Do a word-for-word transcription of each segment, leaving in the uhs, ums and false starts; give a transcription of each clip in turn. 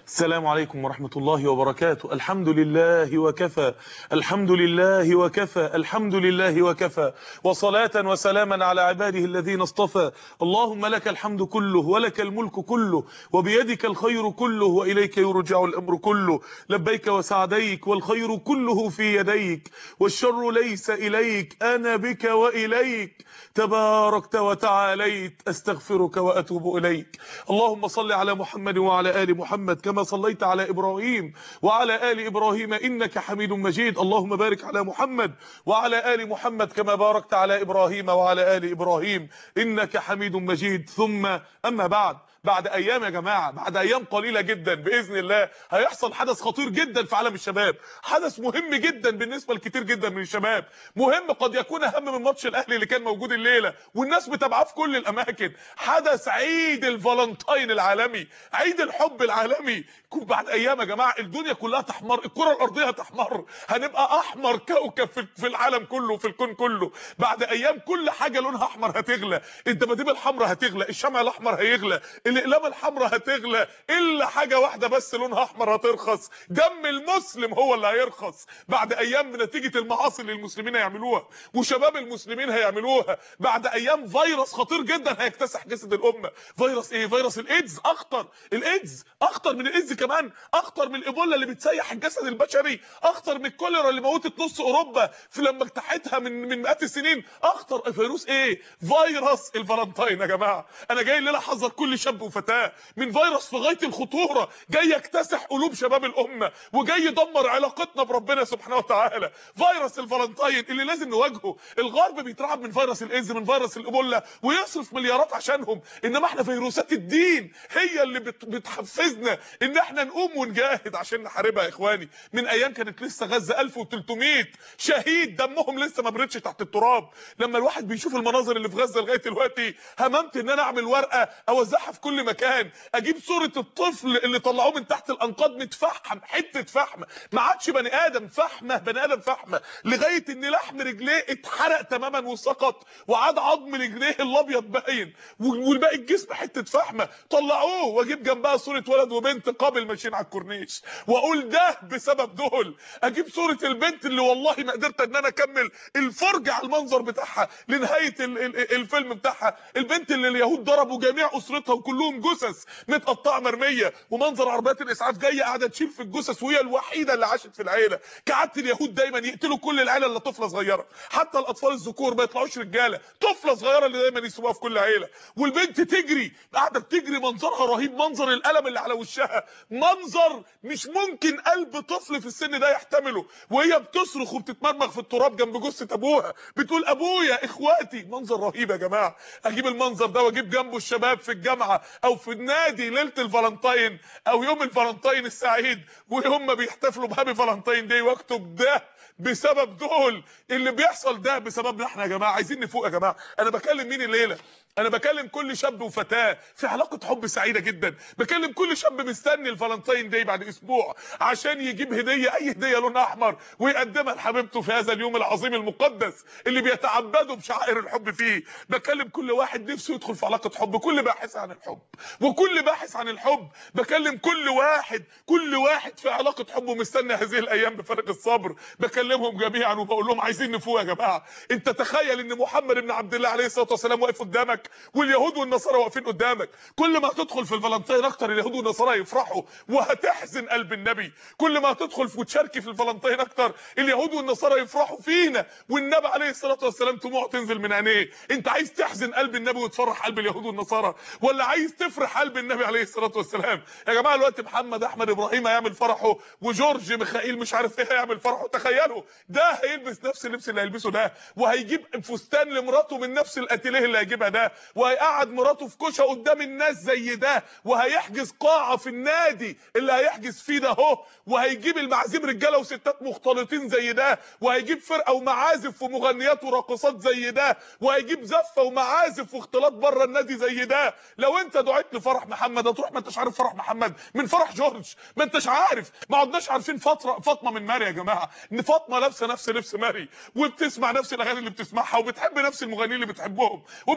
السلام عليكم ورحمة الله وبركاته. الحمد لله وكفى، الحمد لله وكفى، الحمد لله وكفى، وصلاة وسلاما على عباده الذين اصطفى. اللهم لك الحمد كله ولك الملك كله وبيدك الخير كله وإليك يرجع الأمر كله. لبيك وسعديك والخير كله في يديك والشر ليس إليك، أنا بك وإليك تباركت وتعاليت، أستغفرك وأتوب إليك. اللهم صل على محمد وعلى آل محمد كما صليت على إبراهيم وعلى آل إبراهيم إنك حميد مجيد. اللهم بارك على محمد وعلى آل محمد كما باركت على إبراهيم وعلى آل إبراهيم إنك حميد مجيد. ثم أما بعد، بعد ايام يا جماعه، بعد ايام قليله جدا باذن الله هيحصل حدث خطير جدا في عالم الشباب، حدث مهم جدا بالنسبه لكتير جدا من الشباب، مهم قد يكون اهم من ماتش الاهلي اللي كان موجود الليله والناس متابعاه في كل الاماكن. حدث عيد الفالنتين العالمي، عيد الحب العالمي. بعد ايام يا جماعه الدنيا كلها تحمر، الكره الارضيه تحمر، هنبقى احمر كوكب في العالم كله، في الكون كله. بعد ايام كل حاجه لونها احمر هتغلى، الدباديب الحمراء هتغلى، الشمع الاحمر هيغلى، الاقلام الحمراء هتغلى، الا حاجه واحده بس لونها احمر هترخص، دم المسلم هو اللي هيرخص. بعد ايام بنتيجه المعاصي اللي المسلمين هيعملوها وشباب المسلمين هيعملوها، بعد ايام فيروس خطير جدا هيكتسح جسد الامه. فيروس ايه؟ فيروس الايدز. اخطر، الايدز اخطر من الايدز كمان، اخطر من الايبولا اللي بتسيح الجسد البشري، اخطر من الكوليرا اللي موتت نص اوروبا في لما اجتاحتها من من مئات السنين. اخطر فيروس ايه؟ فيروس الفالنتين يا جماعه. انا جاي الليله احذر كل شاب وفتاه من فيروس في غايه الخطوره، جاي يكتسح قلوب شباب الامه وجاي يدمر علاقتنا بربنا سبحانه وتعالى. فيروس الفالنتين اللي لازم نواجهه. الغرب بيترعب من فيروس الايدز، من فيروس الايبولا، ويصرف مليارات عشانهم، انما احنا فيروسات الدين هي اللي بت بتحفزنا ان احنا نقوم ونجاهد عشان نحاربها. يا اخواني من ايام كانت لسه غزه ألف وتلتمية شهيد دمهم لسه ما بردش تحت التراب. لما الواحد بيشوف المناظر اللي في غزه لغايه دلوقتي هممت ان انا اعمل ورقه اوزعها في كل مكان، اجيب صوره الطفل اللي طلعوه من تحت الانقاض متفحم، حته فحمه، ما عادش بني ادم، فحمه، بني ادم فحمه، لغايه ان لحم رجليه اتحرق تماما وسقط وعاد عظم رجليه الابيض باين والباقي الجسم حته فحمه. طلعوه واجيب جنبها صوره ولد وبنت قابل ماشيين على الكورنيش واقول ده بسبب دول. اجيب صوره البنت اللي والله ما قدرت ان انا اكمل الفرجه على المنظر بتاعها لنهايه الفيلم بتاعها، البنت اللي اليهود ضربوا جميع اسرتها وكلهم جثث متقطعه مرميه، ومنظر عربيات الاسعاف جايه قاعده تشيل في الجثث وهي الوحيده اللي عاشت في العيله. كعاده اليهود دايما يقتلوا كل العيله الا طفله صغيره، حتى الاطفال الذكور ما يطلعوش رجاله، طفله صغيره اللي دايما يسيبوها في كل عيله. والبنت تجري، قاعده بتجري، منظرها رهيب، منظر الالم اللي على وشها منظر مش ممكن قلب طفل في السن ده يحتمله، وهي بتصرخ وبتتمرمغ في التراب جنب جثه ابوها بتقول ابويا اخواتي. منظر رهيب يا جماعه. اجيب المنظر ده واجيب جنبه الشباب في الجامعه او في النادي ليله الفالنتين او يوم الفالنتين السعيد وهم بيحتفلوا بهابي فالنتين دي، واكتب ده بسبب دول، اللي بيحصل ده بسببنا احنا يا جماعه. عايزين نفوق يا جماعه. انا بكلم مين الليله؟ انا بكلم كل شاب وفتاه في علاقه حب سعيده جدا، بكلم كل شاب مستني الفالنتين داي بعد اسبوع عشان يجيب هديه، اي هديه لونها احمر، ويقدمها لحبيبته في هذا اليوم العظيم المقدس اللي بيتعبدوا بشعائر الحب فيه. بكلم كل واحد نفسه يدخل في علاقه حب، كل باحث عن الحب وكل باحث عن الحب. بكلم كل واحد، كل واحد في علاقه حب ومستني هذه الايام بفارغ الصبر. بكلمهم جميعا وبقول لهم عايزين نفوق يا جماعه. انت تخيل ان محمد بن عبد الله عليه الصلاه والسلام واقف قدامك واليهود والنصارى واقفين قدامك. كل ما تدخل في الفالنتين اكتر اليهود والنصارى يفرحوا وهتحزن قلب النبي. كل ما تدخل في وتشاركي في الفالنتين اكتر اليهود والنصارى يفرحوا فينا والنبي عليه الصلاه والسلام دموع تنزل من عينيه. انت عايز تحزن قلب النبي وتفرح قلب اليهود والنصارى، ولا عايز تفرح قلب النبي عليه الصلاه والسلام؟ يا جماعه الوقت محمد احمد ابراهيم هيعمل فرحه وجورج ميخائيل مش عارف ايه هيعمل فرحه. تخيلوا ده هيلبس نفس اللبس اللي هيلبسه ده، وهيجيب فستان لمراته من نفس الاتيليه اللي هيجيبها ده، وهيقعد مراته في كوشه قدام الناس زي ده، وهيحجز قاعه في النادي اللي هيحجز فيه ده اهو، وهيجيب المعازيم رجاله وستات مختلطين زي ده، وهيجيب فرقه ومعازف ومغنيات وراقصات زي ده، وهيجيب زفه ومعازف واختلاط بره النادي زي ده. لو انت دعيت لفرح محمد هتروح؟ ما انتش عارف فرح محمد من فرح جورج، ما انتش عارف. ما عدناش عارفين فتره فاطمه من ماري يا جماعه، ان فاطمه لابسه نفس لبس ماري وبتسمع نفس الاغاني اللي بتسمعها وبتحب نفس المغنيين اللي بتحبهم وبتتابع نفس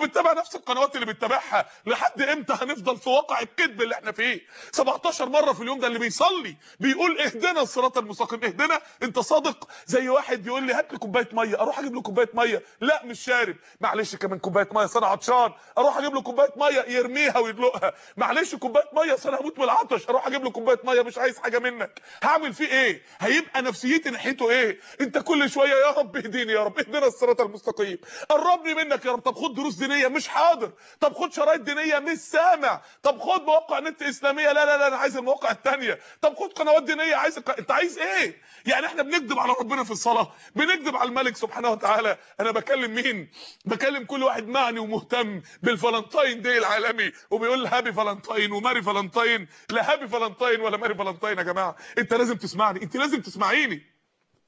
نفس القنوات اللي بتتابعها. لحد امتى هنفضل في واقع الكذب اللي احنا فيه؟ سبعتاشر مره في اليوم. ده اللي بيصلي بيقول اهدنا الصراط المستقيم. اهدنا؟ انت صادق؟ زي واحد بيقول لي هات لي كوبايه ميه، اروح اجيب له كوبايه ميه، لا مش شارب. معلش كمان كوبايه ميه، انا عطشان، اروح اجيب له كوبايه ميه يرميها ويدلقها. معلش كوبايه ميه، انا هموت من العطش، اروح اجيب له كوبايه ميه، مش عايز حاجه منك. هعمل فيه ايه؟ هيبقى نفسيتي ناحيته ايه؟ انت كل شويه يا رب اهديني، يا رب اهدنا الصراط المستقيم، قربني منك يا رب. طب خد دروس دينيه، مش حاضر. طب خد شرايط دينيه، مش سامع. طب خد مواقع نت اسلاميه، لا لا لا انا عايز المواقع الثانيه. طب خد قنوات دينيه، عايز الق... انت عايز ايه؟ يعني احنا بنكذب على ربنا في الصلاه، بنكذب على الملك سبحانه وتعالى. انا بكلم مين؟ بكلم كل واحد معني ومهتم بالفالنتاين دي العالمي وبيقول هابي فالنتاين وماري فالنتاين. لا هابي فالنتاين ولا ماري فالنتاين يا جماعه. انت لازم تسمعني، انت لازم تسمعيني،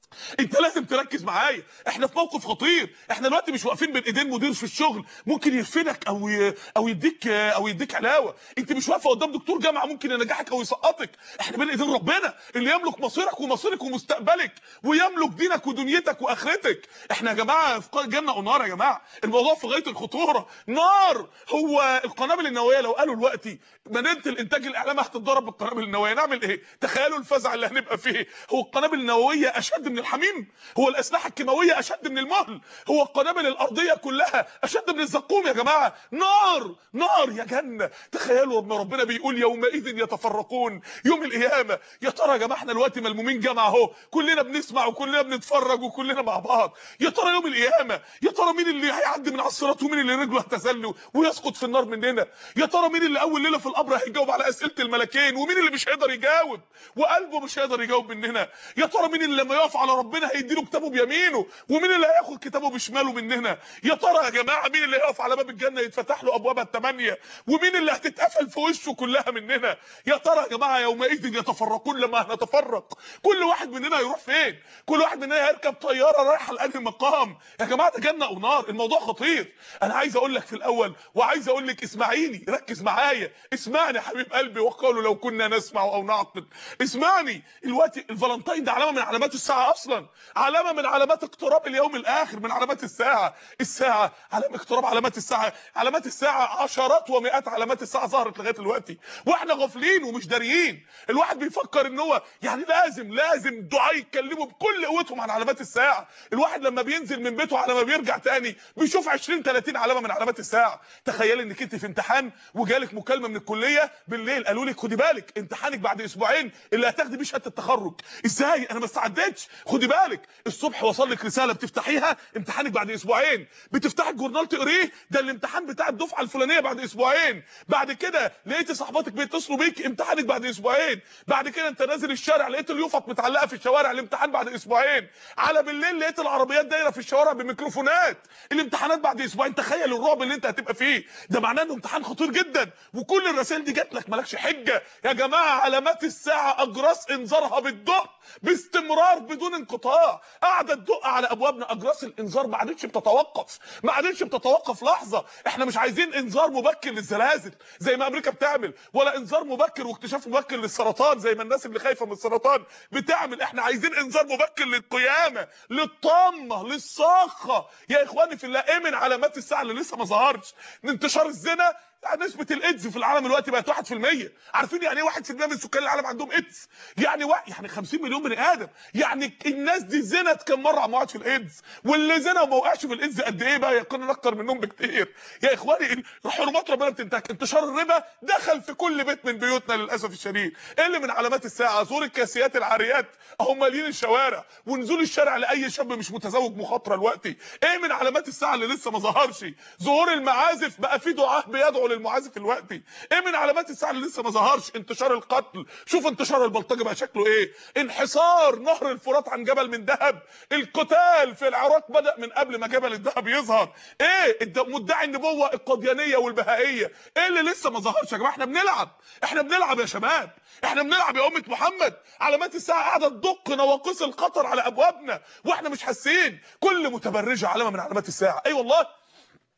انت لازم تركز معايا. احنا في موقف خطير. احنا دلوقتي مش واقفين بين ايدين مدير في الشغل ممكن يرفدك او ي... او يديك او يديك علاوه. انت مش واقفه قدام دكتور جامعه ممكن ينجحك او يسقطك. احنا بين ايدين ربنا اللي يملك مصيرك ومصيرك ومستقبلك، ويملك دينك ودنيتك واخرتك. احنا يا جماعه في جنه ونار يا جماعه. الموضوع في غايه الخطوره. نار. هو القنابل النوويه لو قالوا دلوقتي مدينه الانتاج الاعلامي هتتضرب بالقنابل النوويه، نعمل ايه؟ تخيلوا الفزع اللي هنبقى فيه. هو القنابل النوويه اشد من الحميم؟ هو الاسلحه الكيماويه اشد من المهل؟ هو القنابل الارضيه كلها اشد من الزقوم يا جماعه؟ نار نار يا جنه. تخيلوا لما ربنا بيقول يومئذ يتفرقون، يوم القيامه. يا ترى يا جماعه احنا دلوقتي ملمومين جامعه اهو، كلنا بنسمع وكلنا بنتفرج وكلنا مع بعض. يا ترى يوم القيامه يا ترى مين اللي هيعدي من على الصراط ومين اللي رجله هتزل ويسقط في النار مننا؟ يا ترى مين اللي اول ليله في القبر هيجاوب على اسئله الملكين ومين اللي مش هيقدر يجاوب وقلبه مش هيقدر يجاوب مننا؟ يا ترى مين اللي لما يقف على ربنا هيديله كتابه بيمينه ومين اللي هياخد كتابه بشماله مننا؟ يا ترى يا جماعه مين اللي هيقف على باب الجنه يتفتح له ابوابها الثمانيه ومين اللي هتتقفل في وشه كلها مننا؟ يا ترى يا جماعه يومئذ يتفرقون لما هنتفرق كل واحد مننا هيروح فين؟ كل واحد مننا هيركب طياره رايحه لانهي مقام؟ يا جماعه ده جنه ونار. الموضوع خطير. انا عايز اقول لك في الاول وعايز اقول لك اسمعيني، ركز معايا، اسمعني يا حبيب قلبي. وقالوا لو كنا نسمع او نعقل. اسمعني. الوقت الفالنتاين ده علامه من علامات الساعه اصلا، علامه من علامات اقتراب اليوم الاخر، من علامات الساعه. الساعه علامه اقتراب علامات الساعه. علامات الساعه عشرات ومئات علامات الساعه ظهرت لغايه دلوقتي واحنا غافلين ومش داريين. الواحد بيفكر ان هو يعني لازم لازم دعاء يتكلموا بكل قوتهم عن علامات الساعه. الواحد لما بينزل من بيته على ما بيرجع تاني بيشوف عشرين تلاتين علامه من علامات الساعه. تخيل انك انت في امتحان وجالك مكالمه من الكليه بالليل قالوا لك خدي بالك امتحانك بعد اسبوعين اللي هتاخدي بيه شهاده التخرج. ازاي؟ انا ما استعدتش. خدي بالك الصبح وصل لك رساله بتفتحيها امتحانك بعد اسبوعين، بتفتحي الجورنال تقريه ده الامتحان بتاع الدفعه الفلانيه بعد اسبوعين. بعد كده لقيتي صاحباتك بيتصلوا بيك امتحانك بعد اسبوعين. بعد كده انت نازل الشارع لقيت اليوفط متعلقه في الشوارع الامتحان بعد اسبوعين. على بالليل لقيت العربيات دايره في الشوارع بميكروفونات الامتحانات بعد اسبوعين. تخيل الرعب اللي انت هتبقى فيه. ده معناه انه امتحان خطير جدا وكل الرسائل دي جات لك مالكش حجه. يا جماعه علامات الساعه اجراس انذارها بتدق باستمرار بدون انقطاع. قاعده تدق على ابوابنا. اجراس الانذار ما عادتش بتتوقف، ما عادتش بتتوقف لحظه. احنا مش عايزين انذار مبكر للزلازل زي ما امريكا بتعمل، ولا انذار مبكر واكتشاف مبكر للسرطان زي ما الناس اللي خايفه من السرطان بتعمل. احنا عايزين انذار مبكر للقيامه، للطامه، للصاخه. يا اخواني في الله ايه من علامات الساعه اللي لسه ما ظهرش؟ انتشار الزنا. نسبة الايدز في العالم دلوقتي بقت واحد في المية. عارفين يعني ايه واحد في المية من سكان العالم عندهم ايدز؟ يعني واحد يعني خمسين مليون بني ادم. يعني الناس دي زنت كم مره ما وقعش في الايدز؟ واللي زنا وما وقعش في الايدز قد ايه بقى؟ يقينا اكتر منهم بكتير. يا اخواني حرمات ربنا بتنتهك. انتشار الربا دخل في كل بيت من بيوتنا للاسف الشديد. ايه اللي من علامات الساعه؟ ظهور الكاسيات العاريات هم مالين الشوارع، ونزول الشارع لاي شاب مش متزوج مخاطره دلوقتي. ايه من علامات الساعه اللي لسه ما ظهرش؟ ظهور المعازف. بقى في دعاه بيدعوا للمعازف دلوقتي. ايه من علامات الساعه اللي لسه ما ظهرش؟ انتشار القتل. شوف انتشار البلطجه بقى شكله ايه. انحسار نهر الفرات عن جبل من ذهب. القتال في العراق بدا من قبل ما جبل الذهب يظهر. ايه مدعي النبوه القديانيه والبهائيه. ايه اللي لسه ما ظهرش يا جماعه؟ احنا بنلعب احنا بنلعب يا شباب، احنا بنلعب يا امه محمد. علامات الساعه قاعده تدق نواقص الخطر على ابوابنا واحنا مش حاسين. كل متبرجه علامه من علامات الساعه. اي أيوة والله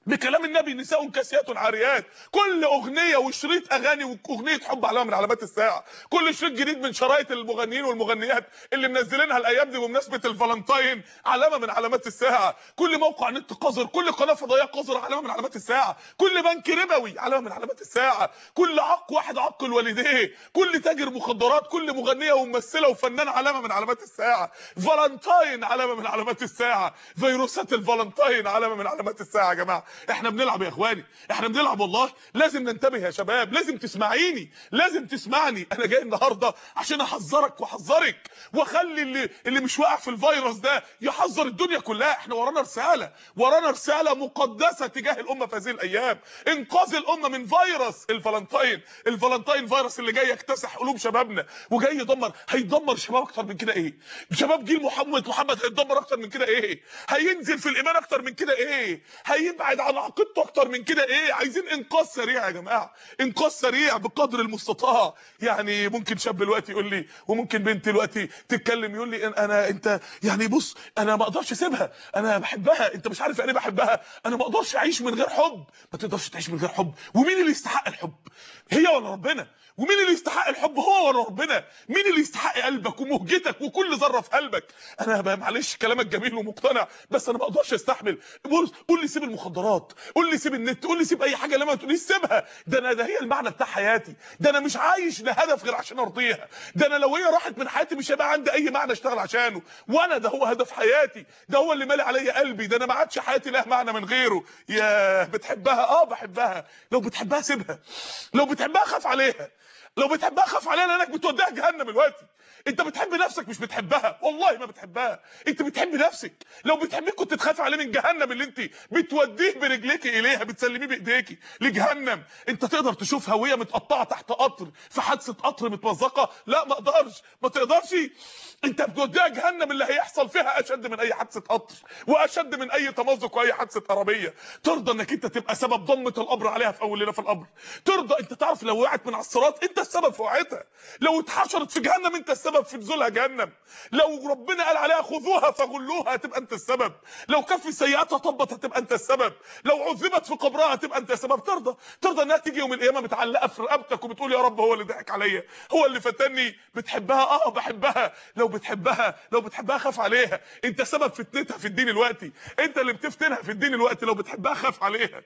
بكلام النبي نساء كاسيات عاريات. كل اغنيه وشريط اغاني واغنيه حب علامه من علامات الساعه. كل شريط جديد من شرايط المغنيين والمغنيات اللي منزلينها الايام دي بمناسبه الفالنتاين علامه من علامات الساعه. كل موقع نت قذر، كل قناه فضائيه قذره علامه من علامات الساعه. كل بنك ربوي علامه من علامات الساعه. كل عق واحد عق الوالديه، كل تاجر مخدرات، كل مغنيه وممثله وفنان علامه من علامات الساعه. فالنتاين علامه من علامات الساعه. فيروسات الفالنتاين علامه من علامات الساعه. يا جماعه احنا بنلعب يا اخواني، احنا بنلعب والله. لازم ننتبه يا شباب، لازم تسمعيني، لازم تسمعني. انا جاي النهارده عشان احذرك واحذرك واخلي اللي اللي مش واقع في الفيروس ده يحذر الدنيا كلها. احنا ورانا رساله، ورانا رساله مقدسه تجاه الامه في هذه الايام، انقاذ الامه من فيروس الفالنتاين. الفالنتاين فيروس اللي جاي يكتسح قلوب شبابنا وجاي يدمر، هيدمر شباب اكتر من كده ايه؟ شباب جيل محمد محمد هيتدمر اكتر من كده ايه؟ هينزل في الايمان اكتر من كده ايه؟ هيبعد عن عقيدته اكتر من كده ايه؟ عايزين انقاذ سريع يا جماعه، انقاذ سريع بقدر المستطاع. يعني ممكن شاب دلوقتي يقول لي، وممكن بنت دلوقتي تتكلم يقول لي انا انت يعني بص انا ما اقدرش اسيبها، انا بحبها، انت مش عارف يعني ايه بحبها، انا ما اقدرش اعيش من غير حب. ما تقدرش تعيش من غير حب. ومين اللي يستحق الحب؟ هي ولا ربنا؟ ومين اللي يستحق الحب؟ هو ولا ربنا؟ مين اللي يستحق قلبك ومهجتك وكل ذره في قلبك؟ انا بقى معلش كلامك جميل ومقتنع، بس انا ما اقدرش استحمل. قول لي سيب المخدرات، قول لي سيب النت، قول لي سيب اي حاجه، لما ما تقوليش سيبها. ده انا ده هي المعنى بتاع حياتي، ده انا مش عايش لهدف غير عشان ارضيها، ده انا لو هي راحت من حياتي مش هيبقى عندي اي معنى اشتغل عشانه، وانا ده هو هدف حياتي، ده هو اللي مالي عليا قلبي، ده انا ما عادش حياتي لها معنى من غيره. يا بتحبها؟ اه بحبها. لو بتحبها سيبها، لو بتحبها خاف عليها، لو بتحبها خاف عليها لانك بتوديها جهنم دلوقتي. انت بتحب نفسك مش بتحبها، والله ما بتحبها، انت بتحب نفسك. لو بتحبيك كنت تخاف عليه من جهنم اللي انت بتوديه برجليك اليها، بتسلميه بايديكي لجهنم. انت تقدر تشوفها وهي متقطعه تحت قطر في حادثه قطر متمزقه؟ لا ما اقدرش، ما تقدرش. انت بتوديها جهنم اللي هيحصل فيها اشد من اي حادثه قطر، واشد من اي تمزق واي حادثه عربيه. ترضى انك انت تبقى سبب ضمه القبر عليها في اول ليله في القبر؟ ترضى؟ انت تعرف لو وقعت من على الصراط انت السبب في وقعتها، لو اتحشرت في جهنم انت السبب في نزولها جهنم، لو ربنا قال عليها خذوها فغلوها هتبقى انت السبب، لو كف سيئاتها طبت هتبقى انت السبب، لو عذبت في قبرها هتبقى انت السبب. ترضى؟ ترضى انها تيجي يوم القيامه متعلقه في رقبتك وبتقول يا رب هو اللي ضحك عليا، هو اللي فتني؟ بتحبها؟ اه بحبها. لو بتحبها، لو بتحبها خاف عليها، انت سبب فتنتها في الدين الوقتي، انت اللي بتفتنها في الدين الوقتي. لو بتحبها خاف عليها.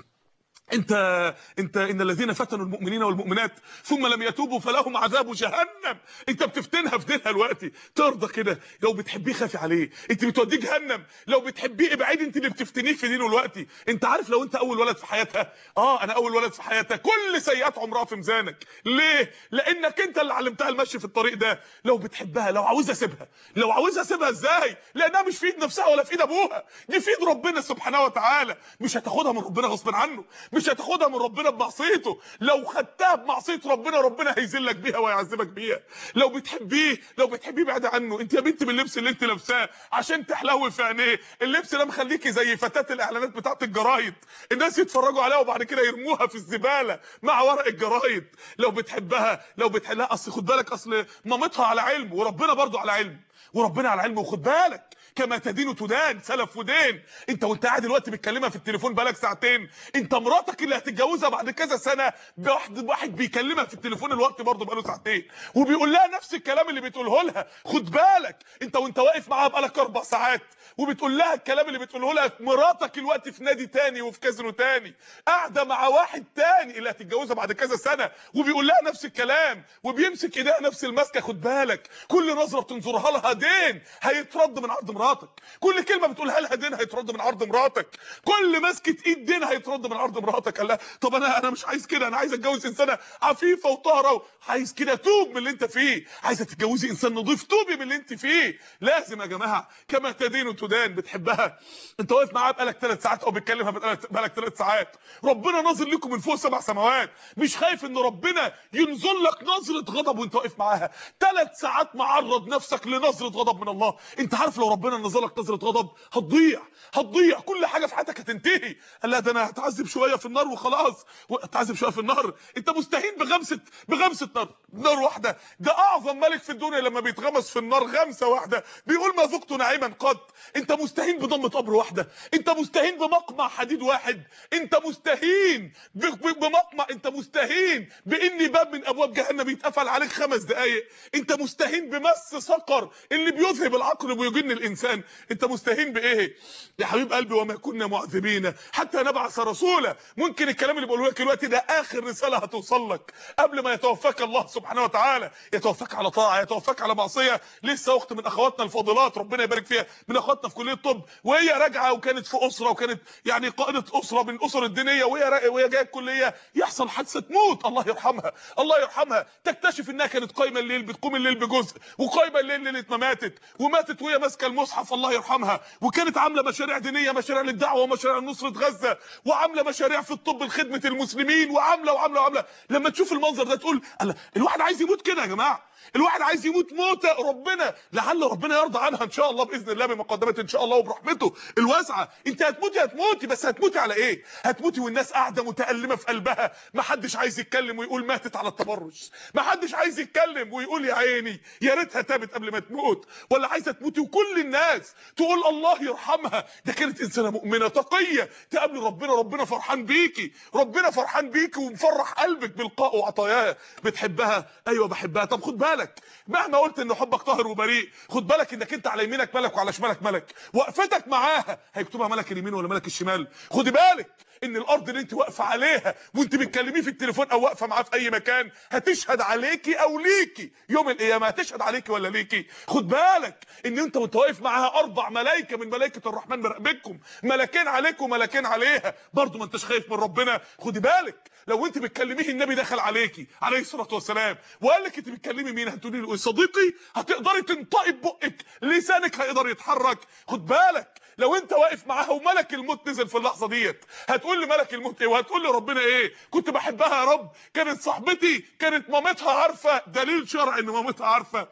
انت انت ان الذين فتنوا المؤمنين والمؤمنات ثم لم يتوبوا فلهم عذاب جهنم. انت بتفتنها في دينها دلوقتي. ترضى كده؟ لو بتحبيه خافي عليه، انت بتوديه جهنم. لو بتحبيه ابعدي، انت اللي بتفتنيه في دينه دلوقتي. انت عارف لو انت اول ولد في حياتها، اه انا اول ولد في حياتها، كل سيئات عمرها في ميزانك. ليه؟ لانك انت اللي علمتها المشي في الطريق ده. لو بتحبها، لو عاوزها سيبها، لو عاوزها سيبها ازاي؟ لانها مش في ايد نفسها ولا في ايد ابوها، دي في ايد ربنا سبحانه وتعالى. مش هتاخدها من ربنا غصب عنه، مش هتاخدها من ربنا بمعصيته. لو خدتها بمعصيه ربنا، ربنا هيذلك بيها ويعذبك بيها. لو بتحبيه، لو بتحبيه بعد عنه. انت يا بنت باللبس اللي انت لابساه عشان تحلوي في عينيه، اللبس ده مخليكي زي فتاه الاعلانات بتاعه الجرايد، الناس يتفرجوا عليها وبعد كده يرموها في الزباله مع ورق الجرايد. لو بتحبها، لو بتحلها، اصل خد بالك، اصل مامتها على علم وربنا برضو على علم، وربنا على علم. وخد بالك كما تدين تدان، سلف ودين. انت وانت قاعد دلوقتي بتكلمها في التليفون بقالك ساعتين، انت مراتك اللي هتتجوزها بعد كذا سنه بواحد واحد بيكلمها في التليفون الوقت برضه بقاله ساعتين وبيقول لها نفس الكلام اللي بتقوله لها. خد بالك انت وانت واقف معاها بقالك اربع ساعات وبتقول لها الكلام اللي بتقوله لها، مراتك الوقت في نادي تاني وفي كازينو تاني قاعده مع واحد تاني اللي هتتجوزها بعد كذا سنه وبيقول لها نفس الكلام وبيمسك ايديها نفس المسكه. خد بالك كل نظره بتنظرها لها دين هيترد من عرض مراتك، كل كلمه بتقولها لها دين هيترد من عرض مراتك، كل مسكه ايد دين هيترد من عرض مراتك. قال لها طب انا انا مش عايز كده، انا عايز اتجوز انسانه عفيفه وطاهره. عايز كده؟ توب من اللي انت فيه. عايزه تتجوزي انسان نظيف، توبي من اللي انت فيه. لازم يا جماعه كما تدين تدان. بتحبها، انت واقف معاها بقالك ثلاث ساعات او بتكلمها بقالك ثلاث ساعات، ربنا ناظر لكم من فوق سبع سماوات، مش خايف ان ربنا ينزل لك نظره غضب وانت واقف معاها ثلاث ساعات معرض نفسك لنظره غضب من الله؟ انت عارف لو ربنا ربنا نزلك نظره غضب هتضيع هتضيع كل حاجه في حياتك هتنتهي. قال لا ده انا هتعذب شويه في النار وخلاص. هتعذب شويه في النار؟ انت مستهين بغمسه بغمسه نار نار واحده. ده اعظم ملك في الدنيا لما بيتغمس في النار غمسه واحده بيقول ما ذقت نعيما قط. انت مستهين بضمه قبر واحده، انت مستهين بمقمع حديد واحد، انت مستهين بمقمع، انت مستهين بان باب من ابواب جهنم يتقفل عليك خمس دقائق، انت مستهين بمس سقر اللي بيذهب العقل ويجن الانسان. انت مستهين بايه يا حبيب قلبي؟ وما كنا معذبين حتى نبعث رسولا. ممكن الكلام اللي بقوله لك دلوقتي ده اخر رساله هتوصل لك قبل ما يتوفاك الله سبحانه وتعالى. يتوفاك على طاعه، يتوفاك على معصيه. لسه اخت من اخواتنا الفاضلات ربنا يبارك فيها من اخواتنا في كليه الطب، وهي راجعه وكانت في اسره وكانت يعني قائده اسره من الاسر الدينيه، وهي وهي جايه الكليه يحصل حادثه تموت، الله يرحمها الله يرحمها. تكتشف انها كانت قايمه الليل، بتقوم الليل بجزء، وقايمه الليل ليله ما ماتت، وماتت وهي ماسكه المصحف الله يرحمها. وكانت عامله مشاريع دينيه، مشاريع للدعوه ومشاريع لنصره غزه، وعامله مشاريع في الطب لخدمه المسلمين، وعامله وعامله وعامله. لما تشوف المنظر ده تقول الله، الواحد عايز يموت كده يا جماعه، الواحد عايز يموت موته ربنا لعل ربنا يرضى عنها ان شاء الله باذن الله بمقدمات ان شاء الله وبرحمته الواسعه. انت هتموتي هتموتي بس هتموتي على ايه؟ هتموتي والناس قاعده متالمه في قلبها، ما حدش عايز يتكلم ويقول ماتت على التبرج، ما حدش عايز يتكلم ويقول يا عيني يا ريتها تابت قبل ما تموت، ولا عايزه تموتي وكل الناس تقول الله يرحمها ده كانت انسانه مؤمنه تقيه تقابل ربنا، ربنا فرحان بيكي، ربنا فرحان بيكي ومفرح قلبك بلقاء وعطاياه. بتحبها؟ ايوه بحبها. طب خد بالك مهما قلت ان حبك طاهر وبريء، خد بالك انك انت على يمينك ملك وعلى شمالك ملك، وقفتك معاها هيكتبها ملك اليمين ولا ملك الشمال. خدي بالك ان الارض اللي انت واقفه عليها وانت بتكلميه في التليفون او واقفه معاه في اي مكان هتشهد عليكي او ليكي يوم القيامه، هتشهد عليكي ولا ليكي. خد بالك ان انت وانت واقف معاها اربع ملائكه من ملائكه الرحمن مراقبكم، ملكين عليكم وملكين عليها، برضه ما انتش خايف من ربنا. خدي بالك لو انت بتكلميه النبي دخل عليكي عليه الصلاه والسلام وقال لك انت بتكلمي مين، هتقولي له صديقي، هتقدري تنطقي ببقك، لسانك هيقدر يتحرك. خد بالك لو انت واقف معاها وملك الموت نزل في اللحظه ديت هتقول لملك الموت ايه وهتقول لربنا ايه؟ كنت بحبها يا رب، كانت صاحبتي، كانت مامتها عارفه، دليل شرعي ان مامتها عارفه.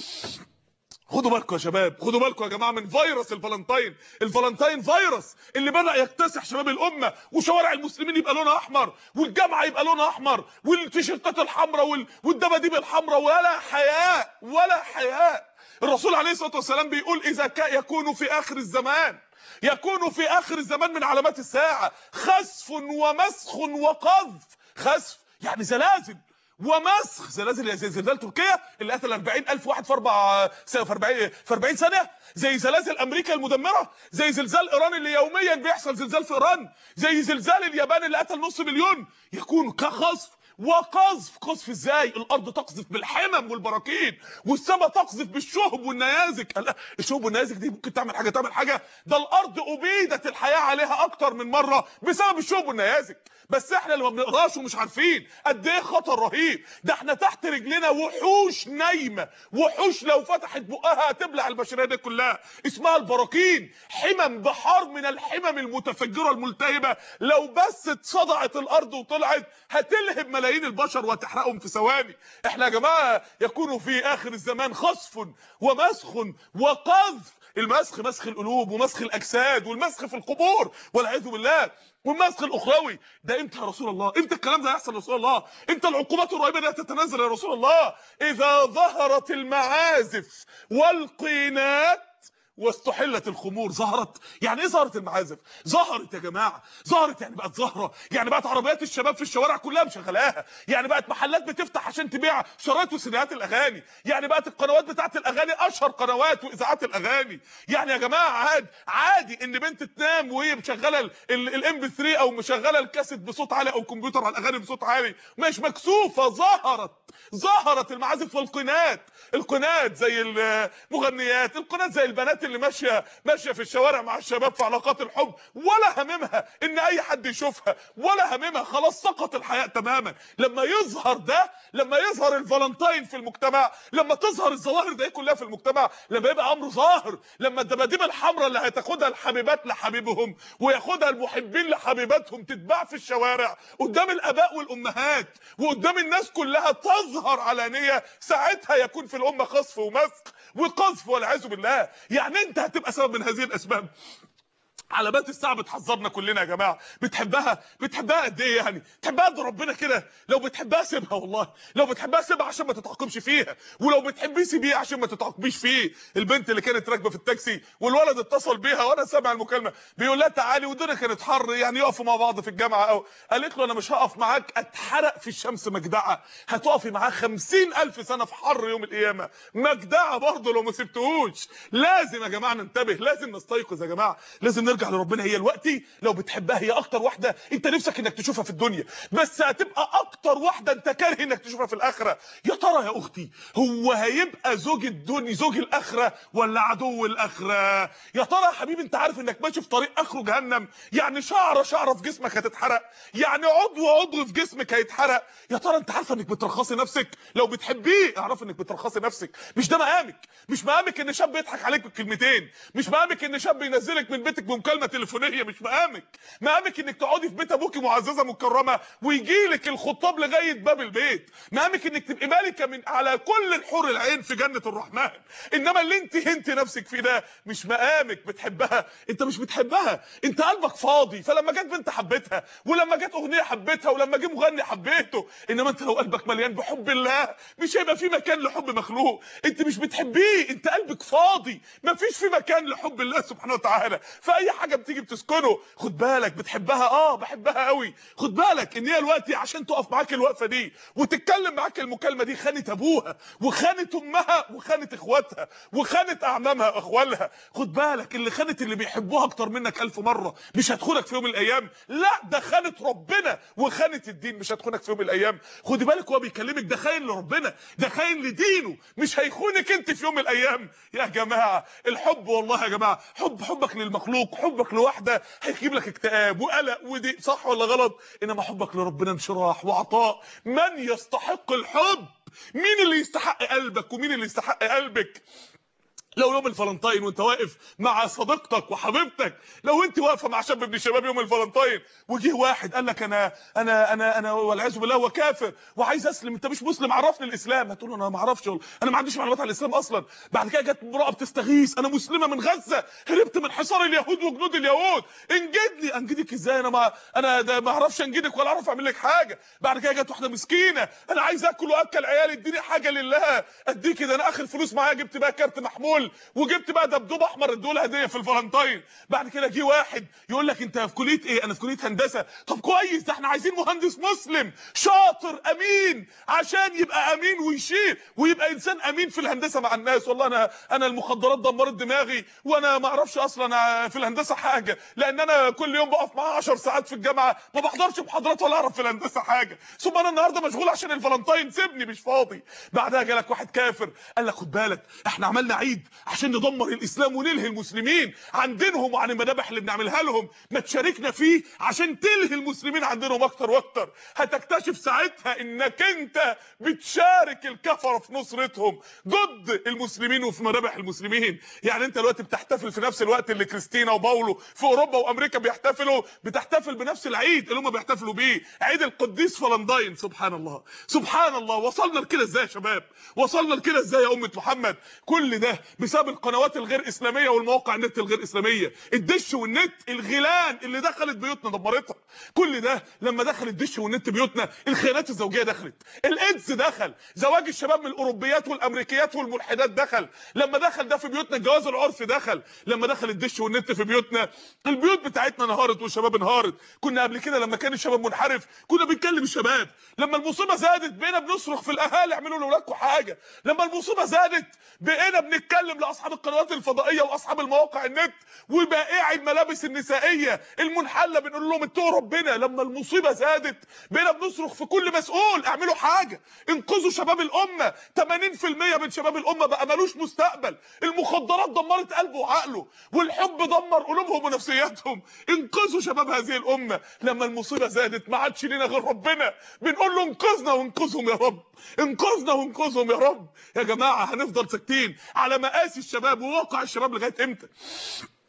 خدوا بالكم يا شباب، خدوا بالكم يا جماعه من فيروس الفالنتين. الفالنتين فيروس اللي بدا يكتسح شباب الامه، وشوارع المسلمين يبقى لونها احمر، والجامعه يبقى لونها احمر، والتيشيرتات الحمراء وال... والدباديب الحمراء، ولا حياء ولا حياء. الرسول عليه الصلاه والسلام بيقول اذا كان يكون في اخر الزمان، يكون في اخر الزمان من علامات الساعه خسف ومسخ وقذف. خسف يعني زلازل، ومسخ زلازل زي زلزال تركيا اللي قتل أربعين ألف واحد في اربع في أربعين في أربعين ثانيه، زي زلازل امريكا المدمره، زي زلزال ايران اللي يوميا بيحصل زلزال في ايران، زي زلزال اليابان اللي قتل نص مليون. يكون كخسف وقذف. قذف ازاي؟ الارض تقذف بالحمم والبراكين، والسماء تقذف بالشهب والنيازك. الشهب والنيازك دي ممكن تعمل حاجه تعمل حاجه ده الارض ابيدت الحياه عليها اكتر من مره بسبب الشهب والنيازك. بس احنا اللي ما بنقراش ومش عارفين قد ايه خطر رهيب. ده احنا تحت رجلنا وحوش نايمه، وحوش لو فتحت بقها هتبلع البشريه دي كلها، اسمها البراكين. حمم بحار من الحمم المتفجره الملتهبه لو بس اتصدعت الارض وطلعت هتلهب ملايين البشر وهتحرقهم في ثواني. احنا يا جماعه يكون في اخر الزمان خسف ومسخ وقذف. المسخ مسخ القلوب ومسخ الاجساد والمسخ في القبور والعياذ بالله، والمسخ الاخروي. ده امتى يا رسول الله؟ امتى الكلام ده يحصل يا رسول الله؟ امتى العقوبات الرهيبه دي تتنزل يا رسول الله؟ اذا ظهرت المعازف والقينات واستحلت الخمور. ظهرت يعني ايه؟ ظهرت المعازف، ظهرت يا جماعه، ظهرت يعني بقت ظاهره، يعني بقت عربيات الشباب في الشوارع كلها مشغلاها، يعني بقت محلات بتفتح عشان تبيع شرايط وسيديات الاغاني، يعني بقت القنوات بتاعت الاغاني اشهر قنوات واذاعات الاغاني. يعني يا جماعه عادي عادي ان بنت تنام وهي مشغله الام بي ثلاثة او مشغله الكاسيت بصوت عالي او الكمبيوتر على الاغاني بصوت عالي مش مكسوفه. ظهرت ظهرت المعازف والقنات. القنات زي المغنيات، القنات زي البنات اللي ماشيه ماشيه في الشوارع مع الشباب في علاقات الحب، ولا هممها ان اي حد يشوفها، ولا هممها، خلاص سقط الحياء تماما. لما يظهر ده، لما يظهر الفالنتين في المجتمع، لما تظهر الظواهر دي كلها في المجتمع، لما يبقى امر ظاهر، لما الدباديب الحمراء اللي هتاخدها الحبيبات لحبيبهم وياخدها المحبين لحبيباتهم تتباع في الشوارع قدام الاباء والامهات وقدام الناس كلها تظهر علانيه، ساعتها يكون في الامه خسف ومسخ وقذف والعياذ بالله. يعني يعني انت هتبقى سبب من هذه الاسباب. علامات الساعه بتحذرنا كلنا يا جماعه. بتحبها بتحبها قد ايه يعني؟ تحبها قد ربنا كده. لو بتحبها سيبها، والله لو بتحبها سيبها عشان ما تتعاقبش فيها، ولو بتحبيه سيبيه عشان ما تتعاقبيش فيه. البنت اللي كانت راكبه في التاكسي والولد اتصل بيها وانا سامع المكالمه بيقول لها تعالي، والدنيا كانت حر يعني يقفوا مع بعض في الجامعه، او قالت له انا مش هقف معاك اتحرق في الشمس مجدعه، هتقفي معاه خمسين الف سنه في حر يوم القيامه مجدعه برضه لو ما سبتهوش. لازم يا جماعه ننتبه، لازم نستيقظ يا جماعه، لازم نرجع لربنا. هي دلوقتي لو بتحبها هي اكتر واحده انت نفسك انك تشوفها في الدنيا، بس هتبقى اكتر واحده انت كاره انك تشوفها في الاخره. يا ترى يا اختي هو هيبقى زوج الدنيا زوج الاخره ولا عدو الاخره؟ يا ترى يا حبيبي انت عارف انك ماشي في طريق اخره جهنم؟ يعني شعره شعره في جسمك هتتحرق، يعني عضو عضو في جسمك هيتحرق. يا ترى انت عارفه انك بترخصي نفسك؟ لو بتحبيه اعرف انك بترخصي نفسك. مش ده مقامك، مش مقامك ان شاب يضحك عليك بكلمتين، مش مقامك ان شاب ينزلك من بيتك بمكالمه تليفونيه، مش مقامك. مقامك انك تقعدي في بيت ابوكي معززه مكرمه ويجي لك الخطاب لغايه باب البيت. مقامك انك تبقي مالكه من على كل الحور العين في جنه الرحمن. انما اللي انت هنت نفسك فيه ده مش مقامك. بتحبها؟ انت مش بتحبها، انت قلبك فاضي. فلما جت بنت حبيتها، ولما جت اغنيه حبيتها، ولما جه مغني حبيته. انما انت لو قلبك مليان بحب الله مش هيبقى في مكان لحب مخلوق. انت مش بتحبيه، انت قلبك فاضي، مفيش في مكان لحب الله سبحانه وتعالى. فاي حاجه بتيجي بتسكنه. خد بالك بتحبها؟ اه بحبها قوي. خد بالك ان هي دلوقتي عشان تقف معاك الوقفه دي وتتكلم معاك المكالمه دي خانت ابوها وخانت امها وخانت اخواتها وخانت اعمامها واخوالها. خد بالك اللي خانت اللي بيحبوها اكتر منك الف مره مش هتخونك في يوم من الايام. لا ده خانت ربنا وخانت الدين، مش هتخونك في يوم من الايام. خدي بالك هو بيكلمك ده خاين لربنا، ده خاين لدينه، مش هيخونك انت في يوم من الايام. يا جماعه الحب والله يا جماعه، حب حبك للمخلوق، حبك لوحده هيجيب لك اكتئاب وقلق ودي، صح ولا غلط؟ انما حبك لربنا انشراح وعطاء. من يستحق الحب؟ مين اللي يستحق قلبك ومين اللي يستحق قلبك؟ لو يوم الفالنتين وانت واقف مع صديقتك وحبيبتك، لو انت واقفه مع شاب من الشباب يوم الفالنتين وجه واحد قال لك انا انا انا انا والعياذ بالله هو كافر وعايز اسلم، انت مش مسلم عرفني الاسلام، هتقول له انا ما اعرفش، انا ما عنديش معلومات عن الاسلام اصلا. بعد كده جت امراه بتستغيث، انا مسلمه من غزه، هربت من حصار اليهود وجنود اليهود، انجدني. انجدك ازاي؟ انا ما انا ده ما اعرفش انجدك ولا اعرف اعمل لك حاجه. بعد كده جت واحده مسكينه، انا عايز اكل واكل عيالي، اديني حاجه لله اديك، ده انا اخر فلوس معايا جبت بقى كارت محمول وجبت بقى دبدوب احمر ادوله هديه في الفالنتين. بعد كده جه واحد يقول لك انت في كليه ايه؟ انا في كليه هندسه. طب كويس، ده احنا عايزين مهندس مسلم شاطر امين عشان يبقى امين ويشيل ويبقى انسان امين في الهندسه مع الناس. والله انا انا المخدرات دمرت دماغي وانا ما اعرفش اصلا في الهندسه حاجه، لان انا كل يوم بقف معاه عشر ساعات في الجامعه ما بحضرش محاضرات ولا اعرف في الهندسه حاجه، ثم انا النهارده مشغول عشان الفالنتين، سيبني مش فاضي. بعدها جالك واحد كافر قال لك خد بالك احنا عملنا عيد عشان ندمر الاسلام ونلهي المسلمين عن دينهم وعن المذابح اللي بنعملها لهم، ما تشاركنا فيه عشان تلهي المسلمين عن دينهم اكتر واكتر. هتكتشف ساعتها انك انت بتشارك الكفره في نصرتهم ضد المسلمين وفي مذابح المسلمين. يعني انت دلوقتي بتحتفل في نفس الوقت اللي كريستينا وباولو في اوروبا وامريكا بيحتفلوا، بتحتفل بنفس العيد اللي هم بيحتفلوا بيه، عيد القديس فالنتين. سبحان الله سبحان الله، وصلنا لكده ازاي يا شباب؟ وصلنا لكده ازاي يا امه محمد؟ كل ده بسبب القنوات الغير اسلاميه والمواقع النت الغير اسلاميه، الدش والنت، الغيلان اللي دخلت بيوتنا دمرتها. كل ده لما دخل الدش والنت بيوتنا، الخيانات الزوجيه دخلت، الايدز دخل، زواج الشباب من الاوروبيات والامريكيات والملحدات دخل، لما دخل ده في بيوتنا الجواز العرفي دخل، لما دخل الدش والنت في بيوتنا البيوت بتاعتنا انهارت والشباب انهارت. كنا قبل كده لما كان الشباب منحرف كنا بنكلم الشباب، لما المصيبه زادت بقينا بنصرخ في الاهالي اعملوا لاولادكم حاجه، لما المصيبه زادت بقينا بنتكلم لاصحاب القنوات الفضائيه واصحاب المواقع النت وبائعي الملابس النسائيه المنحله بنقول لهم اتقوا ربنا. لما المصيبه زادت بقينا بنصرخ في كل مسؤول اعملوا حاجه، انقذوا شباب الامه. ثمانين في المية من شباب الامه بقى ملوش مستقبل، المخدرات دمرت قلبه وعقله والحب دمر قلوبهم ونفسياتهم. انقذوا شباب هذه الامه. لما المصيبه زادت ما عادش لينا غير ربنا، بنقول له انقذنا وانقذهم يا رب، انقذنا وانقذهم يا رب. يا جماعه هنفضل ساكتين على مآسي الشباب وواقع الشباب لغايه امتى؟